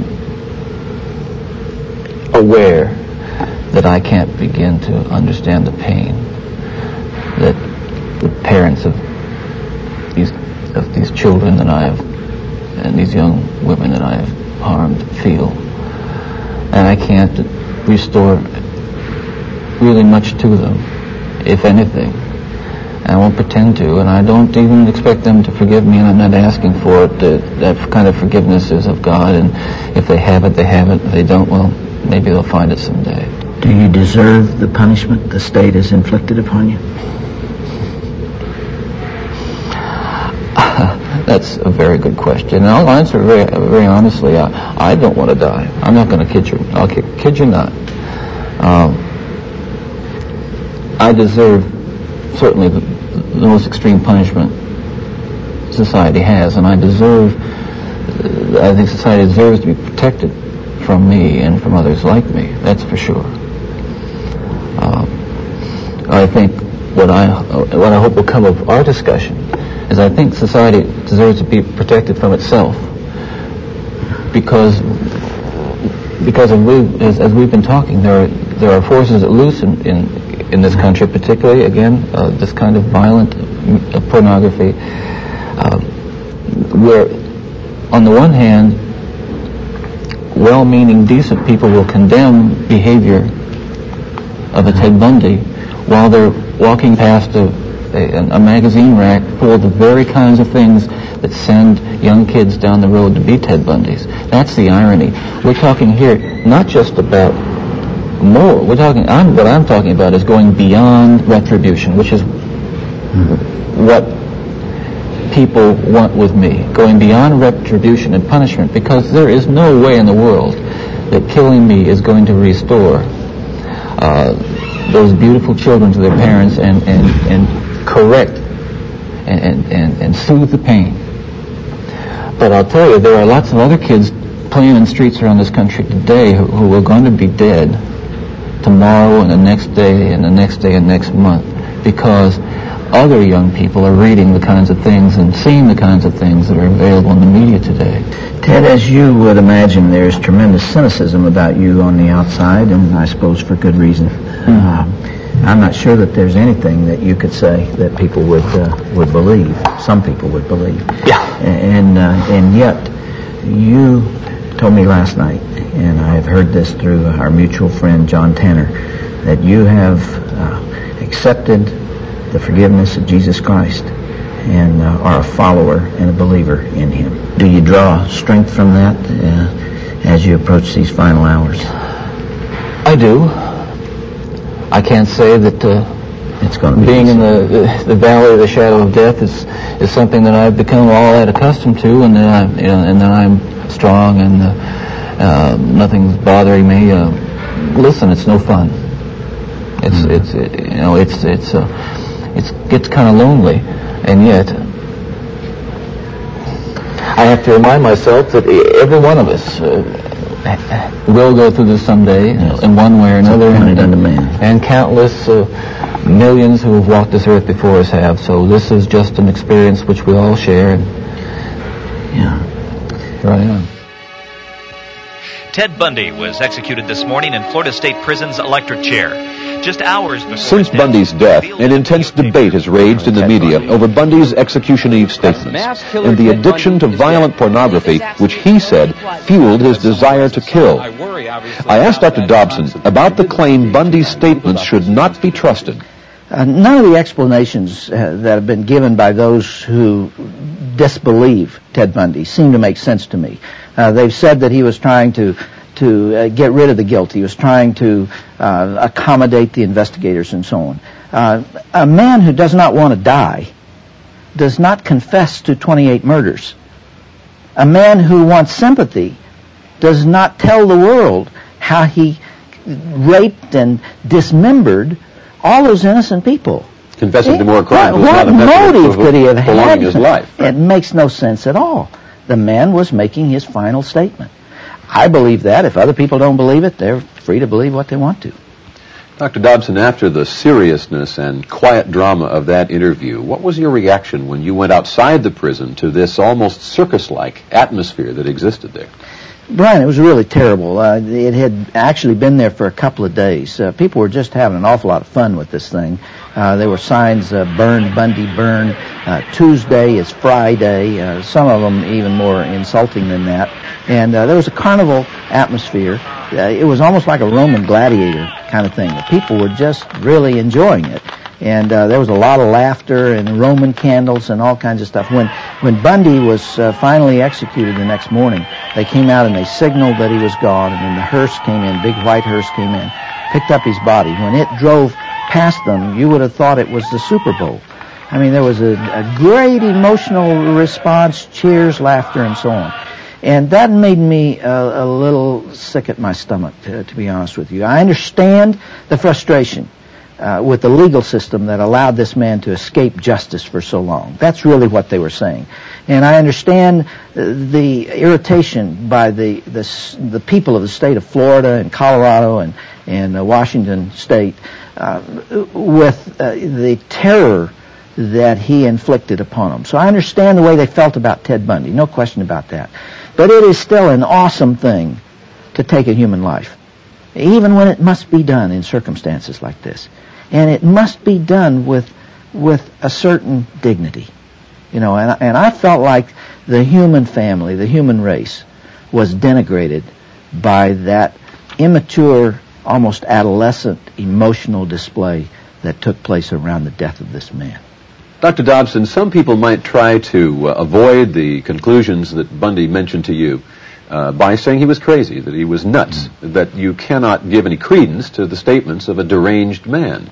aware that I can't begin to understand the pain that the parents of these children that I have, and these young women that I have harmed, feel. And I can't restore really much to them, if anything. I won't pretend to, and I don't even expect them to forgive me, and I'm not asking for it. That kind of forgiveness is of God, and if they have it, they have it. If they don't, well, maybe they'll find it someday. Do you deserve the punishment the state has inflicted upon you? That's a very good question, and I'll answer very, very honestly. I don't want to die. I'm not going to kid you. I'll kid you not. I deserve certainly the most extreme punishment society has, and I think society deserves to be protected from me and from others like me. That's for sure. I think what I hope will come of our discussion is I think society deserves to be protected from itself, because as we've been talking, there are forces at loose in this country, particularly, again, this kind of violent pornography, where on the one hand, well-meaning, decent people will condemn behavior of a Ted Bundy while they're walking past a magazine rack full of the very kinds of things that send young kids down the road to be Ted Bundys. That's the irony. We're talking here not just about more. What I'm talking about is going beyond retribution, which is what people want with me. Going beyond retribution and punishment, because there is no way in the world that killing me is going to restore those beautiful children to their parents and correct and soothe the pain. But I'll tell you, there are lots of other kids playing in the streets around this country today who are going to be dead tomorrow and the next day and the next day and next month, because other young people are reading the kinds of things and seeing the kinds of things that are available in the media today. Ted, as you would imagine, there's tremendous cynicism about you on the outside, and I suppose for good reason. I'm not sure that there's anything that you could say that people would believe. Some people would believe. Yeah. And yet, you told me last night, and I have heard this through our mutual friend John Tanner, that you have accepted the forgiveness of Jesus Christ and are a follower and a believer in Him. Do you draw strength from that as you approach these final hours? I do. I can't say that it's going to be being in the valley of the shadow of death is something that I've become all that accustomed to, and that I'm strong and nothing's bothering me. Listen, it's no fun. It gets kind of lonely, and yet I have to remind myself that every one of us will go through this someday, in one way or another, and countless millions who have walked this earth before us have. So this is just an experience which we all share. And here I am. Ted Bundy was executed this morning in Florida State Prison's electric chair. Just hours before Since Bundy's death, an intense debate has raged in the media over Bundy's execution eve statements and the addiction to violent pornography, which he said fueled his desire to kill. I asked Dr. Dobson about the claim Bundy's statements should not be trusted. None of the explanations that have been given by those who disbelieve Ted Bundy seem to make sense to me. They've said that he was trying to get rid of the guilt. He was trying to accommodate the investigators and so on. A man who does not want to die does not confess to 28 murders. A man who wants sympathy does not tell the world how he raped and dismembered all those innocent people. Confessing to more crimes. What motive could he have had? His life. It makes no sense at all. The man was making his final statement. I believe that. If other people don't believe it, they're free to believe what they want to. Dr. Dobson, after the seriousness and quiet drama of that interview, what was your reaction when you went outside the prison to this almost circus-like atmosphere that existed there? Brian, it was really terrible. It had actually been there for a couple of days. People were just having an awful lot of fun with this thing. There were signs, burn, Bundy, burn. Tuesday is Friday. Some of them even more insulting than that. And there was a carnival atmosphere. It was almost like a Roman gladiator kind of thing. The people were just really enjoying it. And there was a lot of laughter and Roman candles and all kinds of stuff. When Bundy was finally executed the next morning, they came out and they signaled that he was gone, and then the hearse came in, big white hearse came in, picked up his body. When it drove past them, you would have thought it was the Super Bowl. I mean, there was a great emotional response, cheers, laughter, and so on. And that made me a little sick at my stomach, to be honest with you. I understand the frustration with the legal system that allowed this man to escape justice for so long. That's really what they were saying. And I understand the irritation by the people of the state of Florida and Colorado and Washington State with the terror that he inflicted upon them. So I understand the way they felt about Ted Bundy, no question about that. But it is still an awesome thing to take a human life, even when it must be done in circumstances like this. And it must be done with a certain dignity. You know, and I felt like the human family, the human race, was denigrated by that immature, almost adolescent emotional display that took place around the death of this man. Dr. Dobson, some people might try to avoid the conclusions that Bundy mentioned to you by saying he was crazy, that he was nuts, that you cannot give any credence to the statements of a deranged man.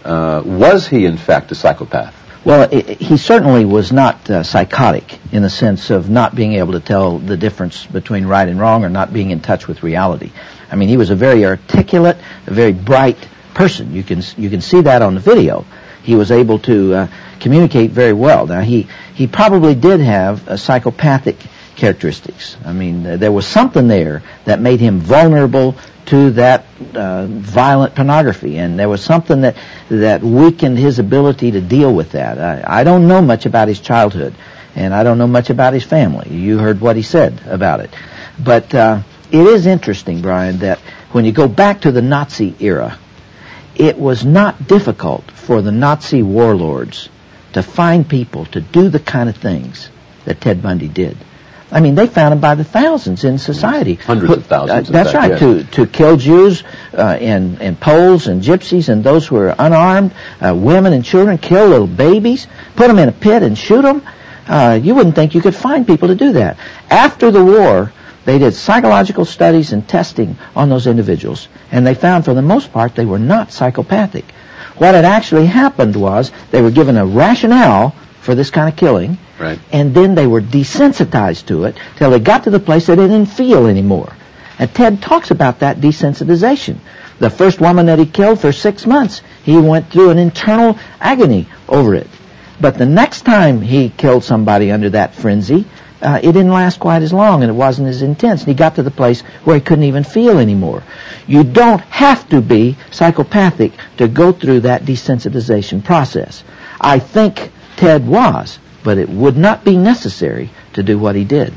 Was he, in fact, a psychopath? Well, he certainly was not psychotic in the sense of not being able to tell the difference between right and wrong or not being in touch with reality. I mean, he was a very articulate, a very bright person. You can see that on the video. He was able to communicate very well. Now, he probably did have psychopathic characteristics. I mean, there was something there that made him vulnerable to that violent pornography, and there was something that weakened his ability to deal with that. I don't know much about his childhood, and I don't know much about his family. You heard what he said about it. But it is interesting, Brian, that when you go back to the Nazi era, it was not difficult for the Nazi warlords to find people to do the kind of things that Ted Bundy did. I mean, they found them by the thousands in society. Hundreds of thousands. That's right. Yes. To kill Jews and Poles and Gypsies and those who were unarmed, women and children, kill little babies, put them in a pit and shoot them. You wouldn't think you could find people to do that. After the war, they did psychological studies and testing on those individuals, and they found for the most part they were not psychopathic. What had actually happened was they were given a rationale for this kind of killing, right, and then they were desensitized to it till they got to the place that they didn't feel anymore. And Ted talks about that desensitization. The first woman that he killed, for 6 months, he went through an internal agony over it. But the next time he killed somebody under that frenzy, it didn't last quite as long, and it wasn't as intense. And he got to the place where he couldn't even feel anymore. You don't have to be psychopathic to go through that desensitization process. I think Ted was, but it would not be necessary to do what he did.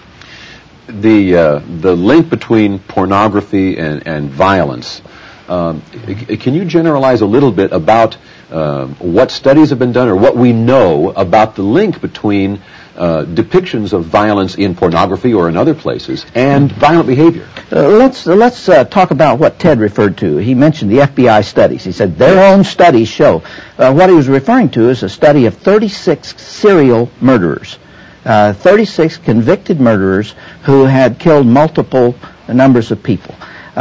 The link between pornography and violence, can you generalize a little bit about what studies have been done or what we know about the link between depictions of violence in pornography or in other places and violent behavior? Let's talk about what Ted referred to. He mentioned the FBI studies. He said their own studies show. What he was referring to is a study of 36 serial murderers, 36 convicted murderers who had killed multiple numbers of people.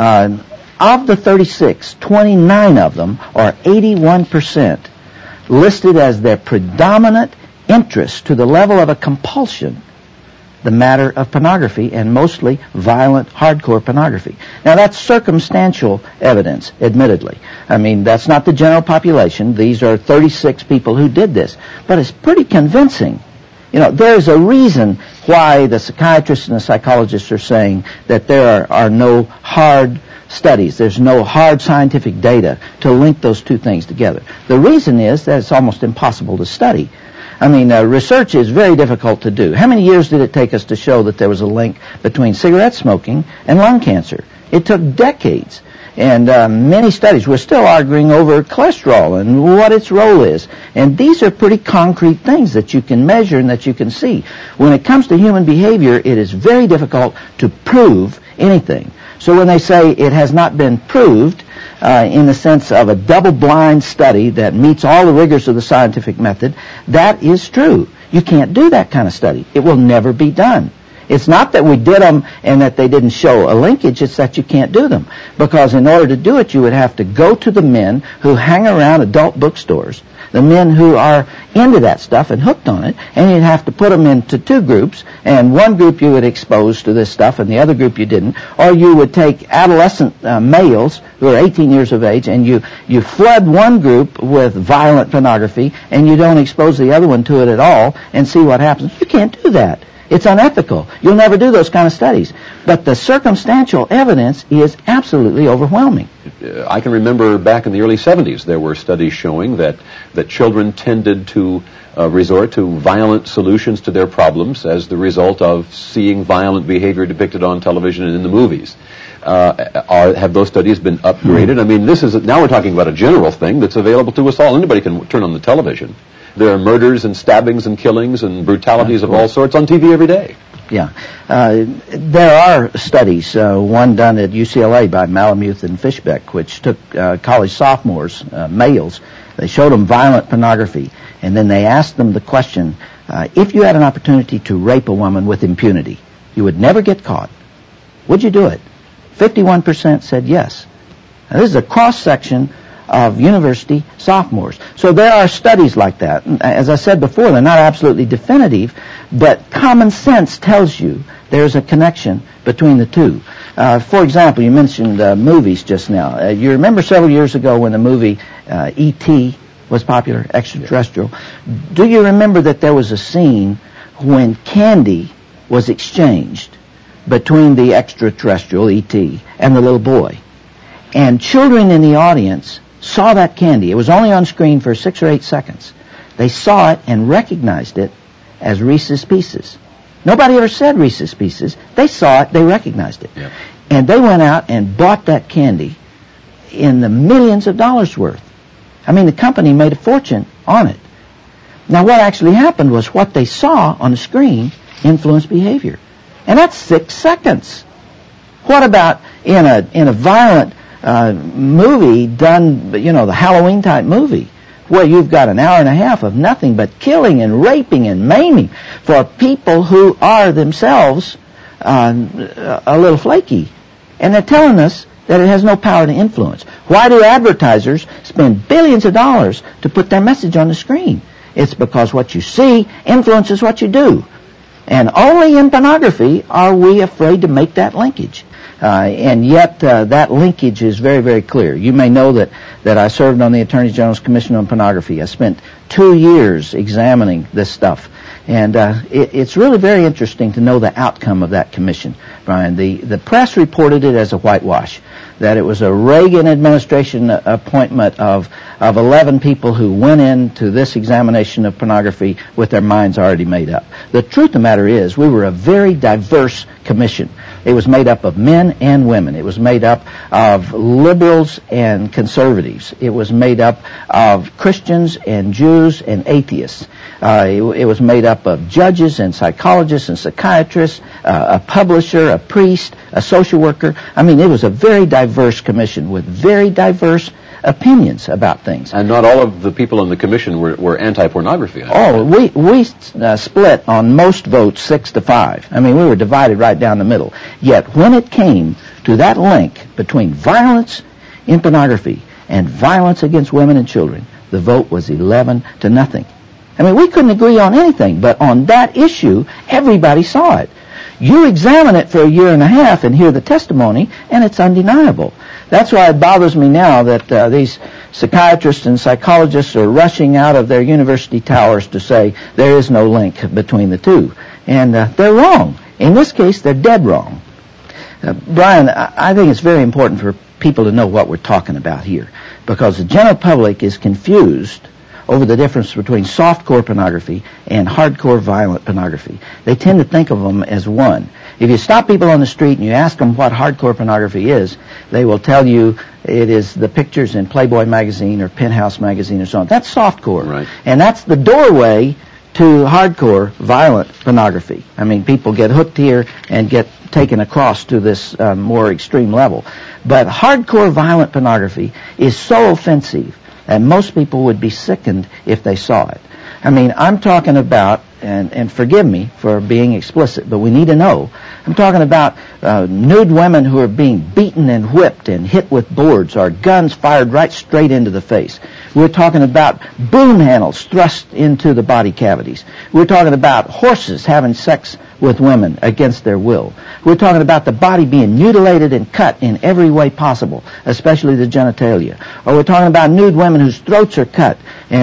Of the 36, 29 of them, or 81%, listed as their predominant interest to the level of a compulsion the matter of pornography, and mostly violent, hardcore pornography. Now, that's circumstantial evidence, admittedly. I mean, that's not the general population. These are 36 people who did this. But it's pretty convincing. You know, there's a reason why the psychiatrists and the psychologists are saying that there are no hard studies. There's no hard scientific data to link those two things together. The reason is that it's almost impossible to study. I mean, research is very difficult to do. How many years did it take us to show that there was a link between cigarette smoking and lung cancer? It took decades. And many studies. We're still arguing over cholesterol and what its role is. And these are pretty concrete things that you can measure and that you can see. When it comes to human behavior, it is very difficult to prove anything. So when they say it has not been proved, in the sense of a double-blind study that meets all the rigors of the scientific method, that is true. You can't do that kind of study. It will never be done. It's not that we did them and that they didn't show a linkage, it's that you can't do them. Because in order to do it, you would have to go to the men who hang around adult bookstores, the men who are into that stuff and hooked on it, and you'd have to put them into two groups, and one group you would expose to this stuff and the other group you didn't, or you would take adolescent males who are 18 years of age and you flood one group with violent pornography and you don't expose the other one to it at all and see what happens. You can't do that. It's unethical. You'll never do those kind of studies. But the circumstantial evidence is absolutely overwhelming. I can remember back in the early 70s there were studies showing that children tended to resort to violent solutions to their problems as the result of seeing violent behavior depicted on television and in the movies. Have those studies been upgraded? I mean, now we're talking about a general thing that's available to us all. Anybody can turn on the television there are murders and stabbings and killings and brutalities of all sorts on TV every day. Yeah. There are studies, one done at UCLA by Malamuth and Fishbeck, which took college sophomores, males. They showed them violent pornography, and then they asked them the question, if you had an opportunity to rape a woman with impunity, you would never get caught, would you do it? 51% said yes. Now, this is a cross-section of university sophomores. So there are studies like that. As I said before, they're not absolutely definitive, but common sense tells you there's a connection between the two. For example, you mentioned movies just now. You remember several years ago when the movie E.T. was popular, extraterrestrial. Do you remember that there was a scene when candy was exchanged between the extraterrestrial, E.T., and the little boy? And children in the audience saw that candy. It was only on screen for 6 or 8 seconds. They saw it and recognized it as Reese's Pieces. Nobody ever said Reese's Pieces. They saw it, they recognized it. Yep. And they went out and bought that candy in the millions of dollars worth. I mean, the company made a fortune on it. Now, what actually happened was what they saw on the screen influenced behavior. And that's 6 seconds. What about in a violent movie done, the Halloween type movie, where you've got an hour and a half of nothing but killing and raping and maiming for people who are themselves a little flaky. And they're telling us that it has no power to influence. Why do advertisers spend billions of dollars to put their message on the screen? It's because what you see influences what you do. And only in pornography are we afraid to make that linkage. And yet that linkage is very, very clear. You may know that I served on the Attorney General's Commission on Pornography. I spent 2 years examining this stuff. And it's really very interesting to know the outcome of that commission, Brian. The press reported it as a whitewash, that it was a Reagan administration appointment of 11 people who went into this examination of pornography with their minds already made up. The truth of the matter is we were a very diverse commission. It was made up of men and women. It was made up of liberals and conservatives. It was made up of Christians and Jews and atheists. It was made up of judges and psychologists and psychiatrists, a publisher, a priest, a social worker. I mean, it was a very diverse commission with very diverse opinions about things. And not all of the people on the commission were anti-pornography. We split on most votes 6-5. I mean, we were divided right down the middle. Yet when it came to that link between violence in pornography and violence against women and children, the vote was 11-0. I mean, we couldn't agree on anything, but on that issue, everybody saw it. You examine it for a year and a half and hear the testimony, and it's undeniable. That's why it bothers me now that these psychiatrists and psychologists are rushing out of their university towers to say there is no link between the two. And they're wrong. In this case, they're dead wrong. Brian, I think it's very important for people to know what we're talking about here, because the general public is confused over the difference between softcore pornography and hardcore violent pornography. They tend to think of them as one. If you stop people on the street and you ask them what hardcore pornography is, they will tell you it is the pictures in Playboy magazine or Penthouse magazine or so on. That's softcore. Right. And that's the doorway to hardcore violent pornography. I mean, people get hooked here and get taken across to this more extreme level. But hardcore violent pornography is so offensive and most people would be sickened if they saw it. I mean, I'm talking about, and forgive me for being explicit, but we need to know, I'm talking about nude women who are being beaten and whipped and hit with boards or guns fired right straight into the face. We're talking about broom handles thrust into the body cavities. We're talking about horses having sex with women against their will. We're talking about the body being mutilated and cut in every way possible, especially the genitalia. Or we're talking about nude women whose throats are cut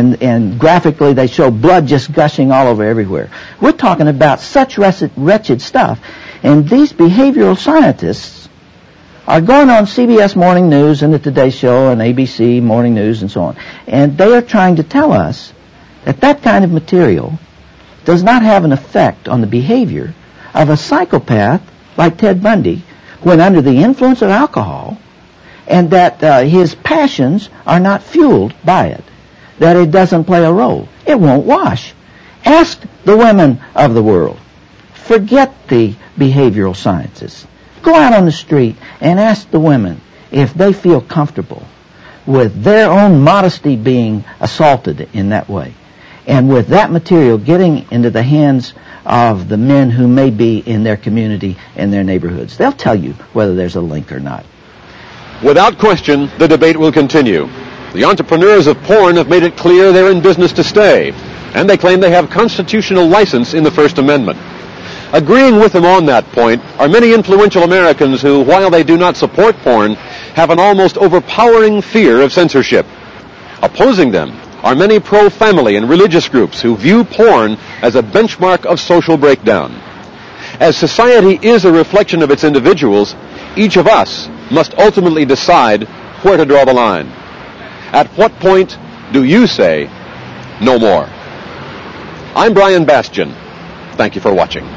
and graphically they show blood just gushing all over everywhere. We're talking about such wretched stuff. And these behavioral scientists are going on CBS Morning News and the Today Show and ABC Morning News and so on. And they are trying to tell us that that kind of material does not have an effect on the behavior of a psychopath like Ted Bundy when under the influence of alcohol, and that his passions are not fueled by it, that it doesn't play a role. It won't wash. Ask the women of the world. Forget the behavioral sciences. Go out on the street and ask the women if they feel comfortable with their own modesty being assaulted in that way, and with that material getting into the hands of the men who may be in their community and their neighborhoods. They'll tell you whether there's a link or not. Without question, the debate will continue. The entrepreneurs of porn have made it clear they're in business to stay, and they claim they have constitutional license in the First Amendment. Agreeing with them on that point are many influential Americans who, while they do not support porn, have an almost overpowering fear of censorship. Opposing them are many pro-family and religious groups who view porn as a benchmark of social breakdown. As society is a reflection of its individuals, each of us must ultimately decide where to draw the line. At what point do you say, no more? I'm Brian Bastian. Thank you for watching.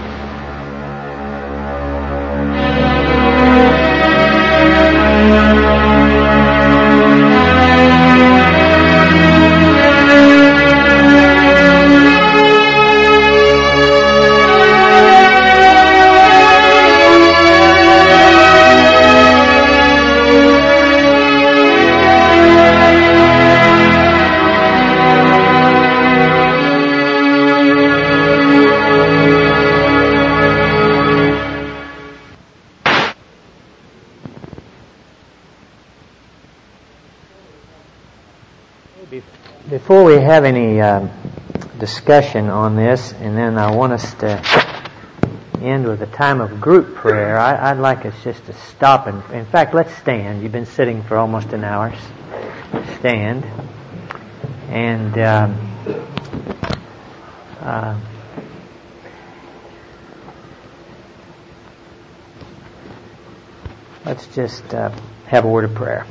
Before we have any discussion on this, and then I want us to end with a time of group prayer, I'd like us just to stop and, in fact, let's stand. You've been sitting for almost an hour. Stand. And let's just have a word of prayer.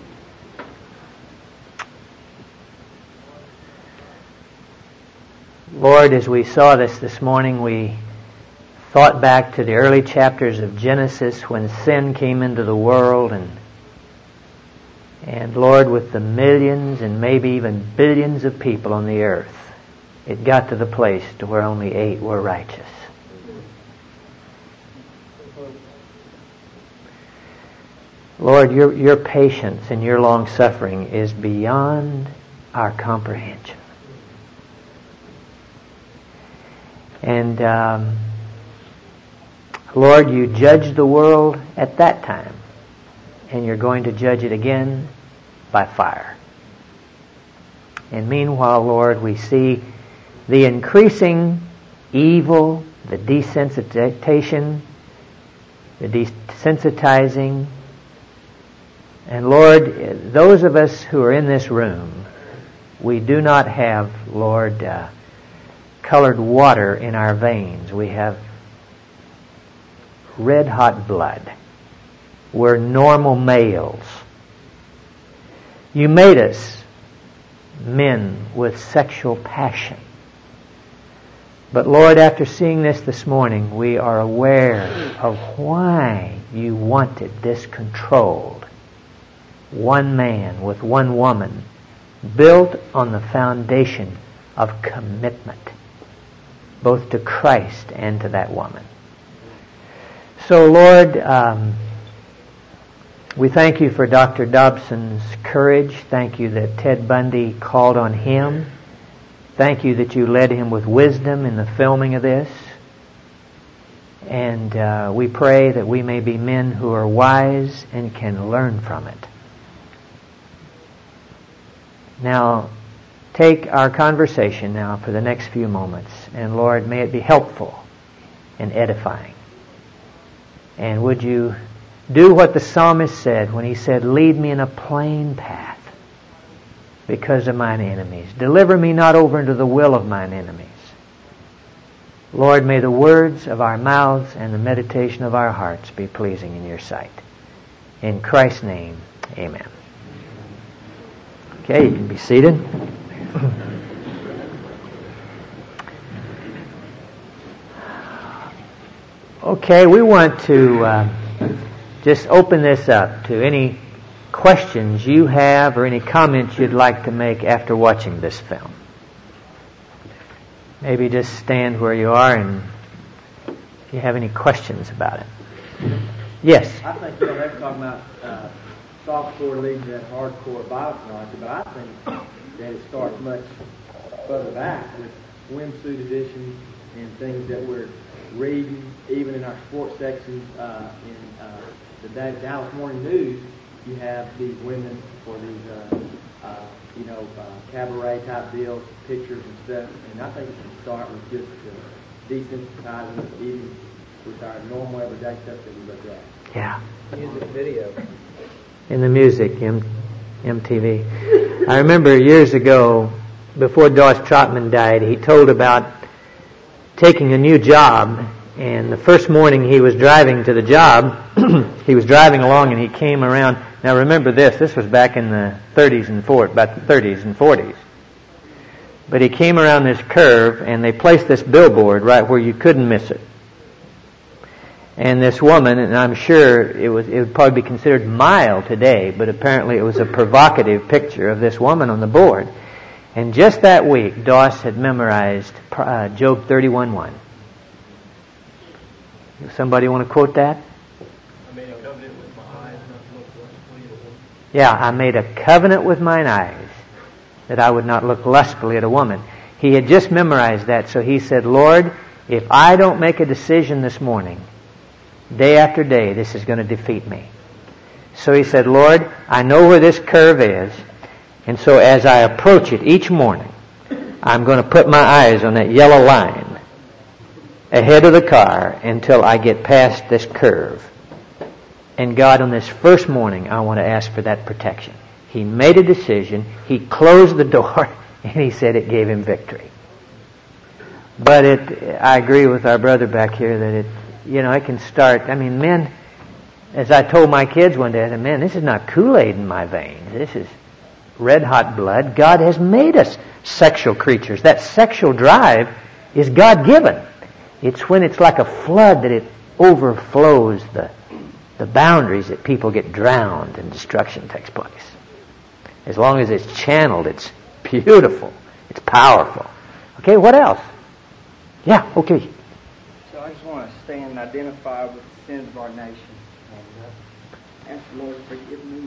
Lord, as we saw this morning, we thought back to the early chapters of Genesis when sin came into the world, and Lord, with the millions and maybe even billions of people on the earth, it got to the place to where only 8 were righteous. Lord, your patience and your long-suffering is beyond our comprehension. And Lord, you judged the world at that time, and you're going to judge it again by fire. And meanwhile, Lord, we see the increasing evil, the desensitization, the desensitizing. And Lord, those of us who are in this room, we do not have, Lord, colored water in our veins. We have red hot blood. We're normal males. You made us men with sexual passion. But Lord, after seeing this morning, we are aware of why you wanted this controlled. One man with one woman, built on the foundation of commitment, both to Christ and to that woman. So, Lord, we thank you for Dr. Dobson's courage. Thank you that Ted Bundy called on him. Thank you that you led him with wisdom in the filming of this. And we pray that we may be men who are wise and can learn from it. Now, take our conversation now for the next few moments, and Lord, may it be helpful and edifying. And would you do what the psalmist said when he said, lead me in a plain path because of mine enemies. Deliver me not over into the will of mine enemies. Lord, may the words of our mouths and the meditation of our hearts be pleasing in your sight. In Christ's name, amen. Okay, you can be seated. Okay, we want to just open this up to any questions you have or any comments you'd like to make after watching this film. maybe just stand where you are, and if you have any questions about it. Yes? I think, they're talking about softcore leading to that hardcore Bible pornography, but I think that it starts much further back with swimsuit editions and things that we're reading, even in our sports sections. In the Dallas Morning News, you have these women for these, cabaret type deals, pictures and stuff. And I think it should start with just desensitizing, even with our normal everyday stuff that we look at. Yeah. Music video. In the music, MTV. I remember years ago, before Doss Trotman died, he told about taking a new job, and the first morning he was driving to the job, he was driving along and he came around. Now remember this was back in the 30s and 40s. But he came around this curve and they placed this billboard right where you couldn't miss it. And this woman, and I'm sure it would probably be considered mild today, but apparently it was a provocative picture of this woman on the board. And just that week, Doss had memorized Job 31:1. Somebody want to quote that? I made a covenant with my eyes not to look lustfully at a woman. Yeah, I made a covenant with mine eyes that I would not look lustfully at a woman. He had just memorized that, so he said, Lord, if I don't make a decision this morning, day after day, this is going to defeat me. So he said, Lord, I know where this curve is, and so as I approach it each morning, I'm going to put my eyes on that yellow line ahead of the car until I get past this curve. And God, on this first morning, I want to ask for that protection. He made a decision, he closed the door, and he said it gave him victory. But I agree with our brother back here that it can start. I mean, men, as I told my kids one day, I said, man, this is not Kool-Aid in my veins. This is red hot blood. God has made us sexual creatures. That sexual drive is God-given. It's when it's like a flood that it overflows the boundaries that people get drowned and destruction takes place. As long as it's channeled, it's beautiful. It's powerful. Okay, what else? Yeah, okay. So I just want to stand and identify with the sins of our nation and ask the Lord to forgive me.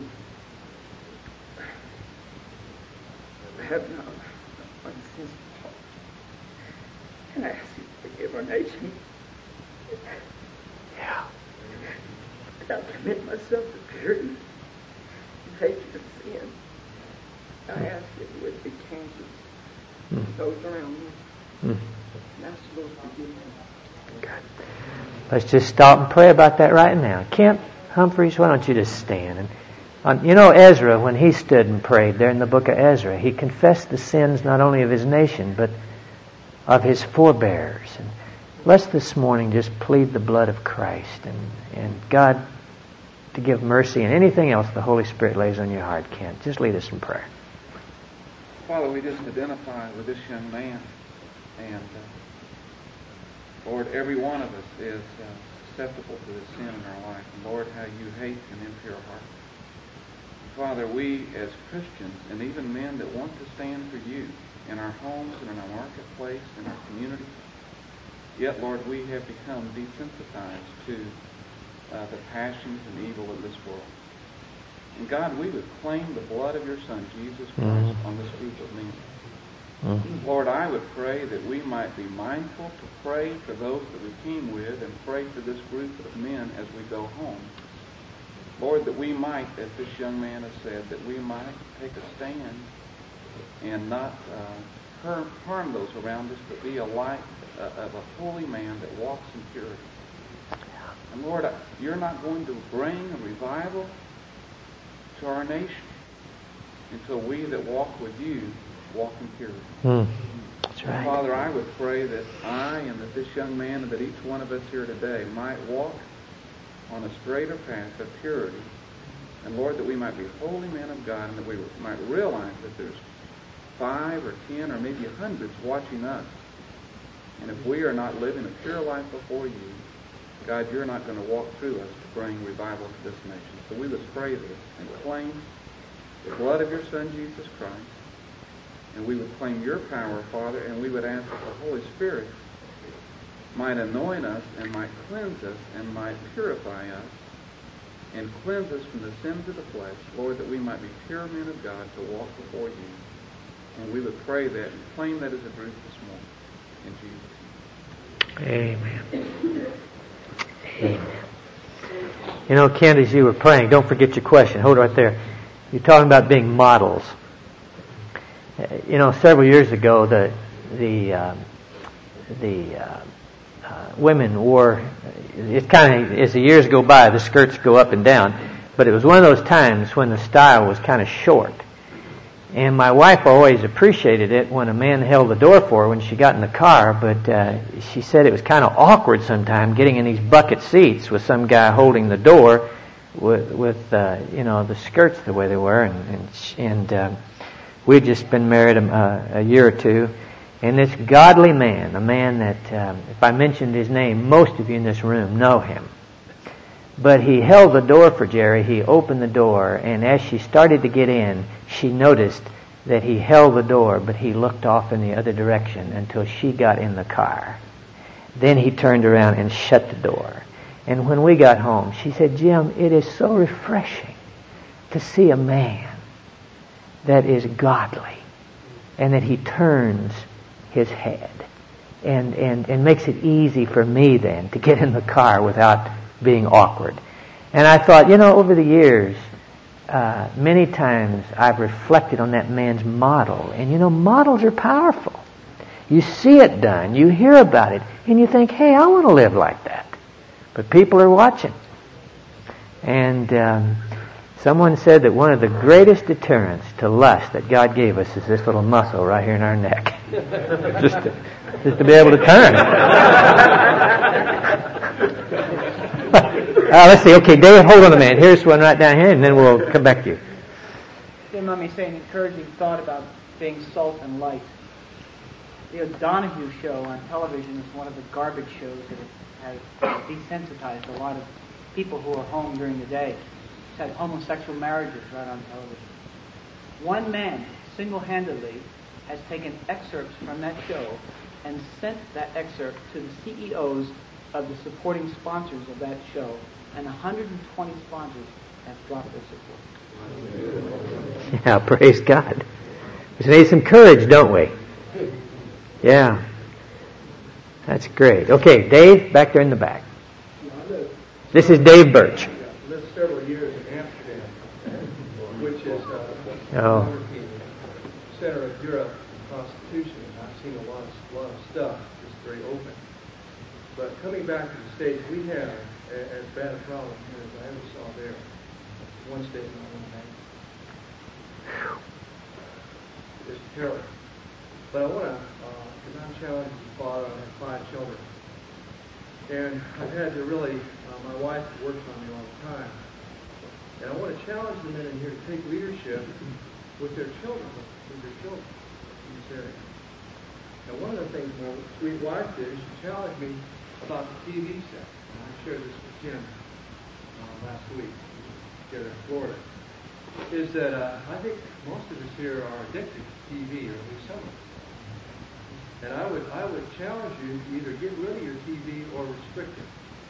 I have not my sins. And I ask you to forgive our nation. Yeah. And I commit myself to purity and hatred of sin. I ask that you would be cancer those around me. And ask the Lord to forgive me. Good. Let's just stop and pray about that right now. Kent Humphreys, why don't you just stand? And Ezra, when he stood and prayed there in the book of Ezra, he confessed the sins not only of his nation, but of his forebears. And let's this morning just plead the blood of Christ and God to give mercy and anything else the Holy Spirit lays on your heart, Kent. Just lead us in prayer. Father, we just identify with this young man. And, Lord, every one of us is susceptible to this sin in our life. And, Lord, how you hate an impure heart. Father, we as Christians and even men that want to stand for you in our homes and in our marketplace, in our community, yet, Lord, we have become desensitized to the passions and evil of this world. And God, we would claim the blood of your Son, Jesus Christ, on this group of men. Lord, I would pray that we might be mindful to pray for those that we team with and pray for this group of men as we go home. Lord, that we might, as this young man has said, that we might take a stand and not harm those around us, but be a light of a holy man that walks in purity. And Lord, you're not going to bring a revival to our nation until we that walk with you walk in purity. That's right. Father, I would pray that I and that this young man and that each one of us here today might walk on a straighter path of purity. And Lord, that we might be holy men of God and that we might realize that there's 5 or 10 or maybe hundreds watching us. And if we are not living a pure life before you, God, you're not going to walk through us to bring revival to this nation. So we would pray this and claim the blood of your Son, Jesus Christ, And we would claim your power, Father, and we would ask that the Holy Spirit might anoint us and might cleanse us and might purify us and cleanse us from the sins of the flesh, Lord, that we might be pure men of God to walk before you. And we would pray that and claim that as a group this morning. In Jesus' name. Amen. Amen. You know, Kent, as you were praying, don't forget your question. Hold it right there. You're talking about being models. You know, several years ago, the women wore, it's kind of, as the years go by, the skirts go up and down, but it was one of those times when the style was kind of short. And my wife always appreciated it when a man held the door for her when she got in the car, but she said it was kind of awkward sometimes getting in these bucket seats with some guy holding the door with you know, the skirts the way they were, and we'd just been married a year or two. And this godly man, a man that, if I mentioned his name, most of you in this room know him. But he held the door for Jerry. He opened the door, and as she started to get in, she noticed that he held the door, but he looked off in the other direction until she got in the car. Then he turned around and shut the door. And when we got home, she said, Jim, it is so refreshing to see a man that is godly and that he turns his head and makes it easy for me then to get in the car without being awkward. And I thought, you know, over the years, many times I've reflected on that man's model. And you know, models are powerful. You see it done, you hear about it, and you think, hey, I want to live like that. But people are watching. And someone said that one of the greatest deterrents to lust that God gave us is this little muscle right here in our neck. just to be able to turn. Let's see. Okay, David, hold on a minute. Here's one right down here, and then we'll come back to you. Jim, let me say an encouraging thought about being salt and light. The Donahue show on television is one of the garbage shows that has desensitized a lot of people who are home during the day. It's had homosexual marriages right on television. One man, single-handedly, has taken excerpts from that show and sent that excerpt to the CEOs of the supporting sponsors of that show, and 120 sponsors have dropped their support. Yeah, praise God. We need some courage, don't we? Yeah. That's great. Okay, Dave, back there in the back. This is Dave Birch. I lived several years in Amsterdam, which is the center of Europe in prostitution. I've seen a lot of stuff. It's very open. But coming back to the States, we have as bad a problem here as I ever saw there. One statement on one bank. It's terrible. But I want to, because I'm challenged as a father, I have 5 children. And I've had to really, my wife works on me all the time. And I want to challenge the men in here to take leadership with their children, in this area. Now, one of the things my sweet wife did is she challenged me about the TV set. And I shared this with Jim last week here in Florida. Is that I think most of us here are addicted to TV, or at least some of us. And I would challenge you to either get rid of your TV or restrict it.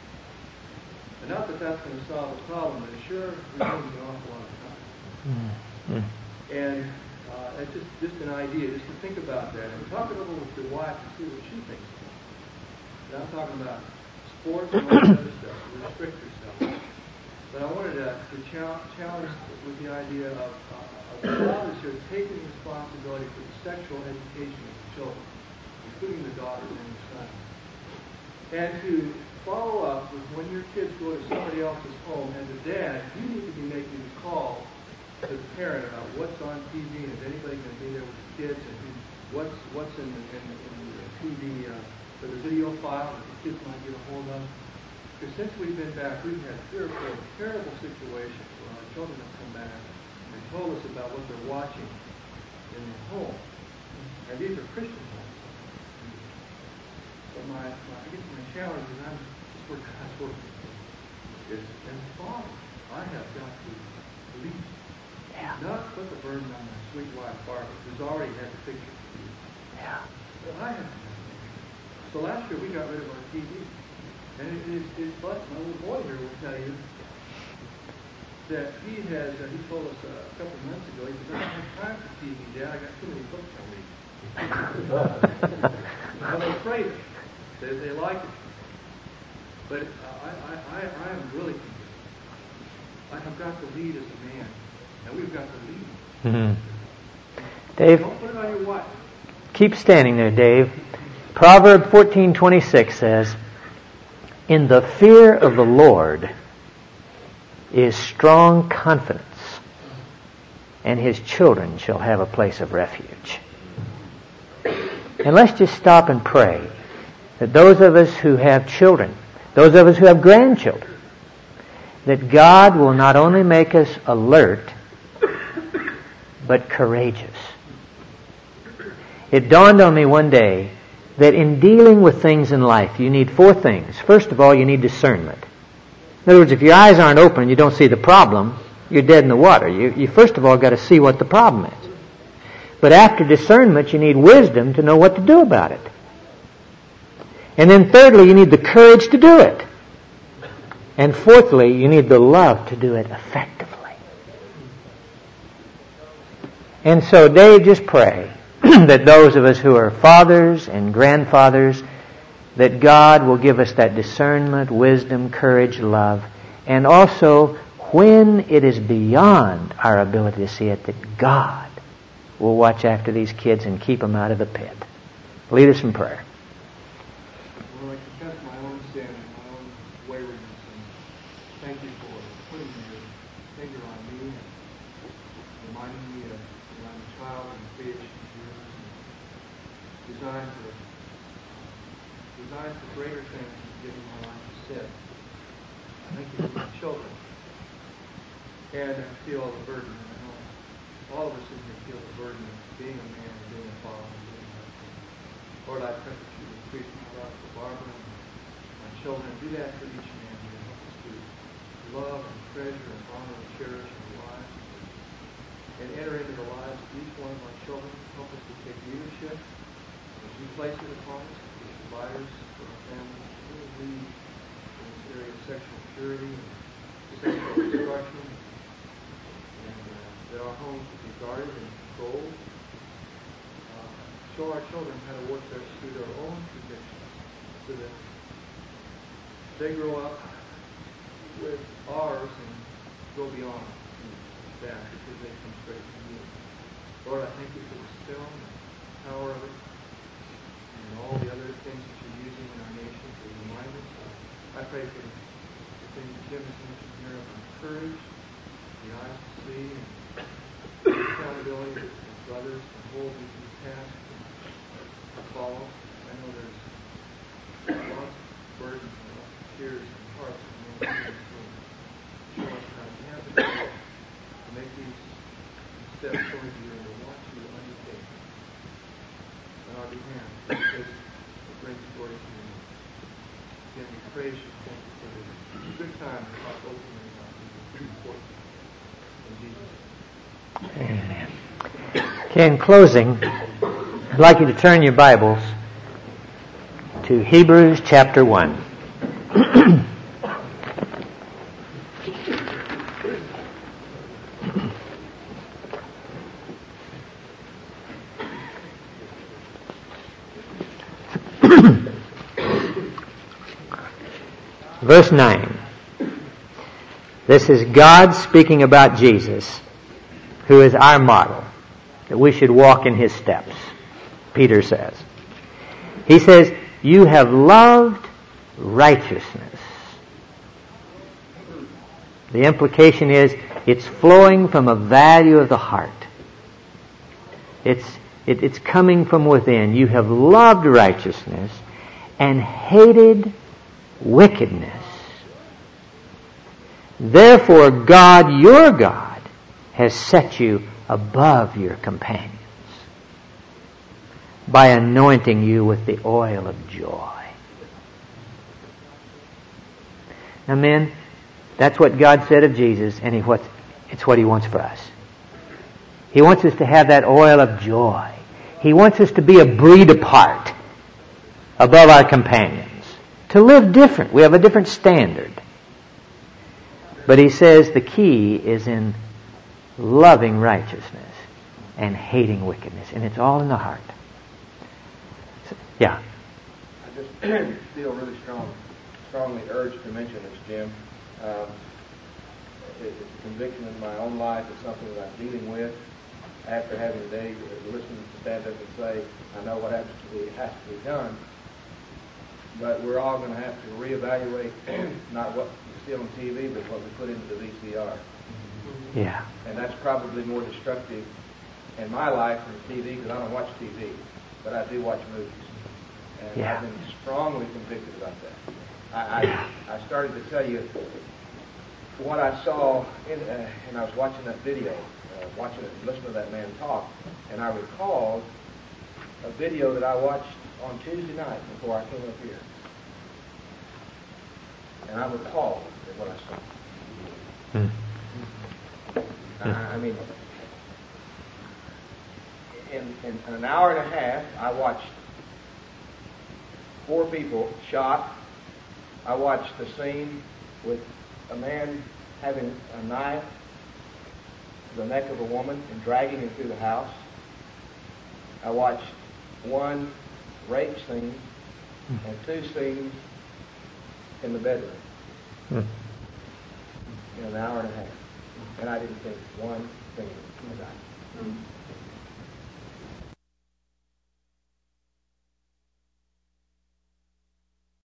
And not that that's going to solve the problem, but it sure removes an awful lot of time. Mm-hmm. And it's just an idea, just to think about that. And talk a little with your wife and see what she thinks. And I'm talking about sports and all that other stuff. Restrict yourself. But I wanted to challenge with the idea of fathers who are taking responsibility for the sexual education of the children, including the daughters and the sons. And to follow up with when your kids go to somebody else's home, as a dad, you need to be making the call to the parent about what's on TV and is anybody going to be there with the kids and what's in the TV, for the video file that the kids might get a hold of. Because since we've been back, we've had 3 or 4 terrible situations where our children have come back and told us about what they're watching in their home. And these are Christian homes. But I guess my challenge is just where God's working is as a father, I have got to lead. Yeah. Not put the burden on my sweet wife, Barbara, who's already had the picture for you. Yeah. But I haven't done that. So last year we got rid of our TV. And it's my little boy here will tell you that he told us a couple of months ago, he said, I don't have time for TV, Dad. I got too many books I read. Now they afraid of it. They like it. But I am really convinced. I have got to lead as a man. And we've got to lead. Mm-hmm. Dave, don't put it on your wife. Keep standing there, Dave. Proverb 14:26 says, in the fear of the Lord is strong confidence, and his children shall have a place of refuge. And let's just stop and pray that those of us who have children, those of us who have grandchildren, that God will not only make us alert, but courageous. It dawned on me one day that in dealing with things in life, you need 4 things. First of all, you need discernment. In other words, if your eyes aren't open and you don't see the problem, you're dead in the water. You first of all got to see what the problem is. But after discernment, you need wisdom to know what to do about it. And then thirdly, you need the courage to do it. And fourthly, you need the love to do it effectively. And so, Dave, just pray that those of us who are fathers and grandfathers, that God will give us that discernment, wisdom, courage, love, and also when it is beyond our ability to see it, that God will watch after these kids and keep them out of the pit. Lead us in prayer. Lord, I confess my own sin and my own waywardness, and thank you for putting your finger on me and reminding me that I'm a child and creation of yours, and designed for greater things than giving my life to sin. I thank you for my children, and I feel the burden. And I know all of us in here feel the burden of being a man and being a father and being a husband. Lord, I pray that you would increase my love for Barbara and my children. Do that for each man here. Help us to love and treasure and honor and cherish our lives and enter into the lives of each one of our children. Help us to take leadership as you place it upon us, to be providers for our families, to really lead in this area of sexual purity and sexual instruction, and that our homes would be guarded and controlled. Show our children how to work through their own convictions so that they grow up with ours and go beyond that because they come straight from you. Lord, I thank you for this film, the power of it, and all the other things that you're using in our nation to remind us. I pray for the things that Jim has mentioned here about courage, the eyes to see, and the accountability of brothers to hold these tasks and follow. I know there's lots of burdens and lots of tears and hearts and men show us how to navigate to make these steps toward you and to watch you undertake on our behalf because it brings glory to you. Again, we praise you. Thank you for this good time to talk openly about these important in Jesus' name. Amen. Okay, in closing, I'd like you to turn your Bibles to Hebrews chapter 1. Verse 9. This is God speaking about Jesus, who is our model, that we should walk in his steps, Peter says. He says, you have loved righteousness. The implication is it's flowing from a value of the heart. It's coming from within. You have loved righteousness and hated wickedness. Therefore, God, your God, has set you above your companions by anointing you with the oil of joy. Now, men, that's what God said of Jesus, and it's what he wants for us. He wants us to have that oil of joy. He wants us to be a breed apart above our companions, to live different. We have a different standard. But he says the key is in loving righteousness and hating wickedness. And it's all in the heart. So, yeah. I just feel really strongly urged to mention this, Jim. It's a conviction in my own life. It's something that I'm dealing with after having a day to listen to stand up and say, I know what has to be done. But we're all going to have to reevaluate not what we see on TV, but what we put into the VCR. Yeah. And that's probably more destructive in my life than TV, because I don't watch TV, but I do watch movies. And I've been strongly convicted about that. I started to tell you what I saw, and I was watching that video, listening to that man talk, and I recalled a video that I watched on Tuesday night before I came up here. And I recalled what I saw. I mean, in an hour and a half, I watched 4 people shot. I watched the scene with a man having a knife to the neck of a woman and dragging him through the house. I watched 1 rape scene and 2 scenes in the bedroom in an hour and a half. And I didn't think one thing about it.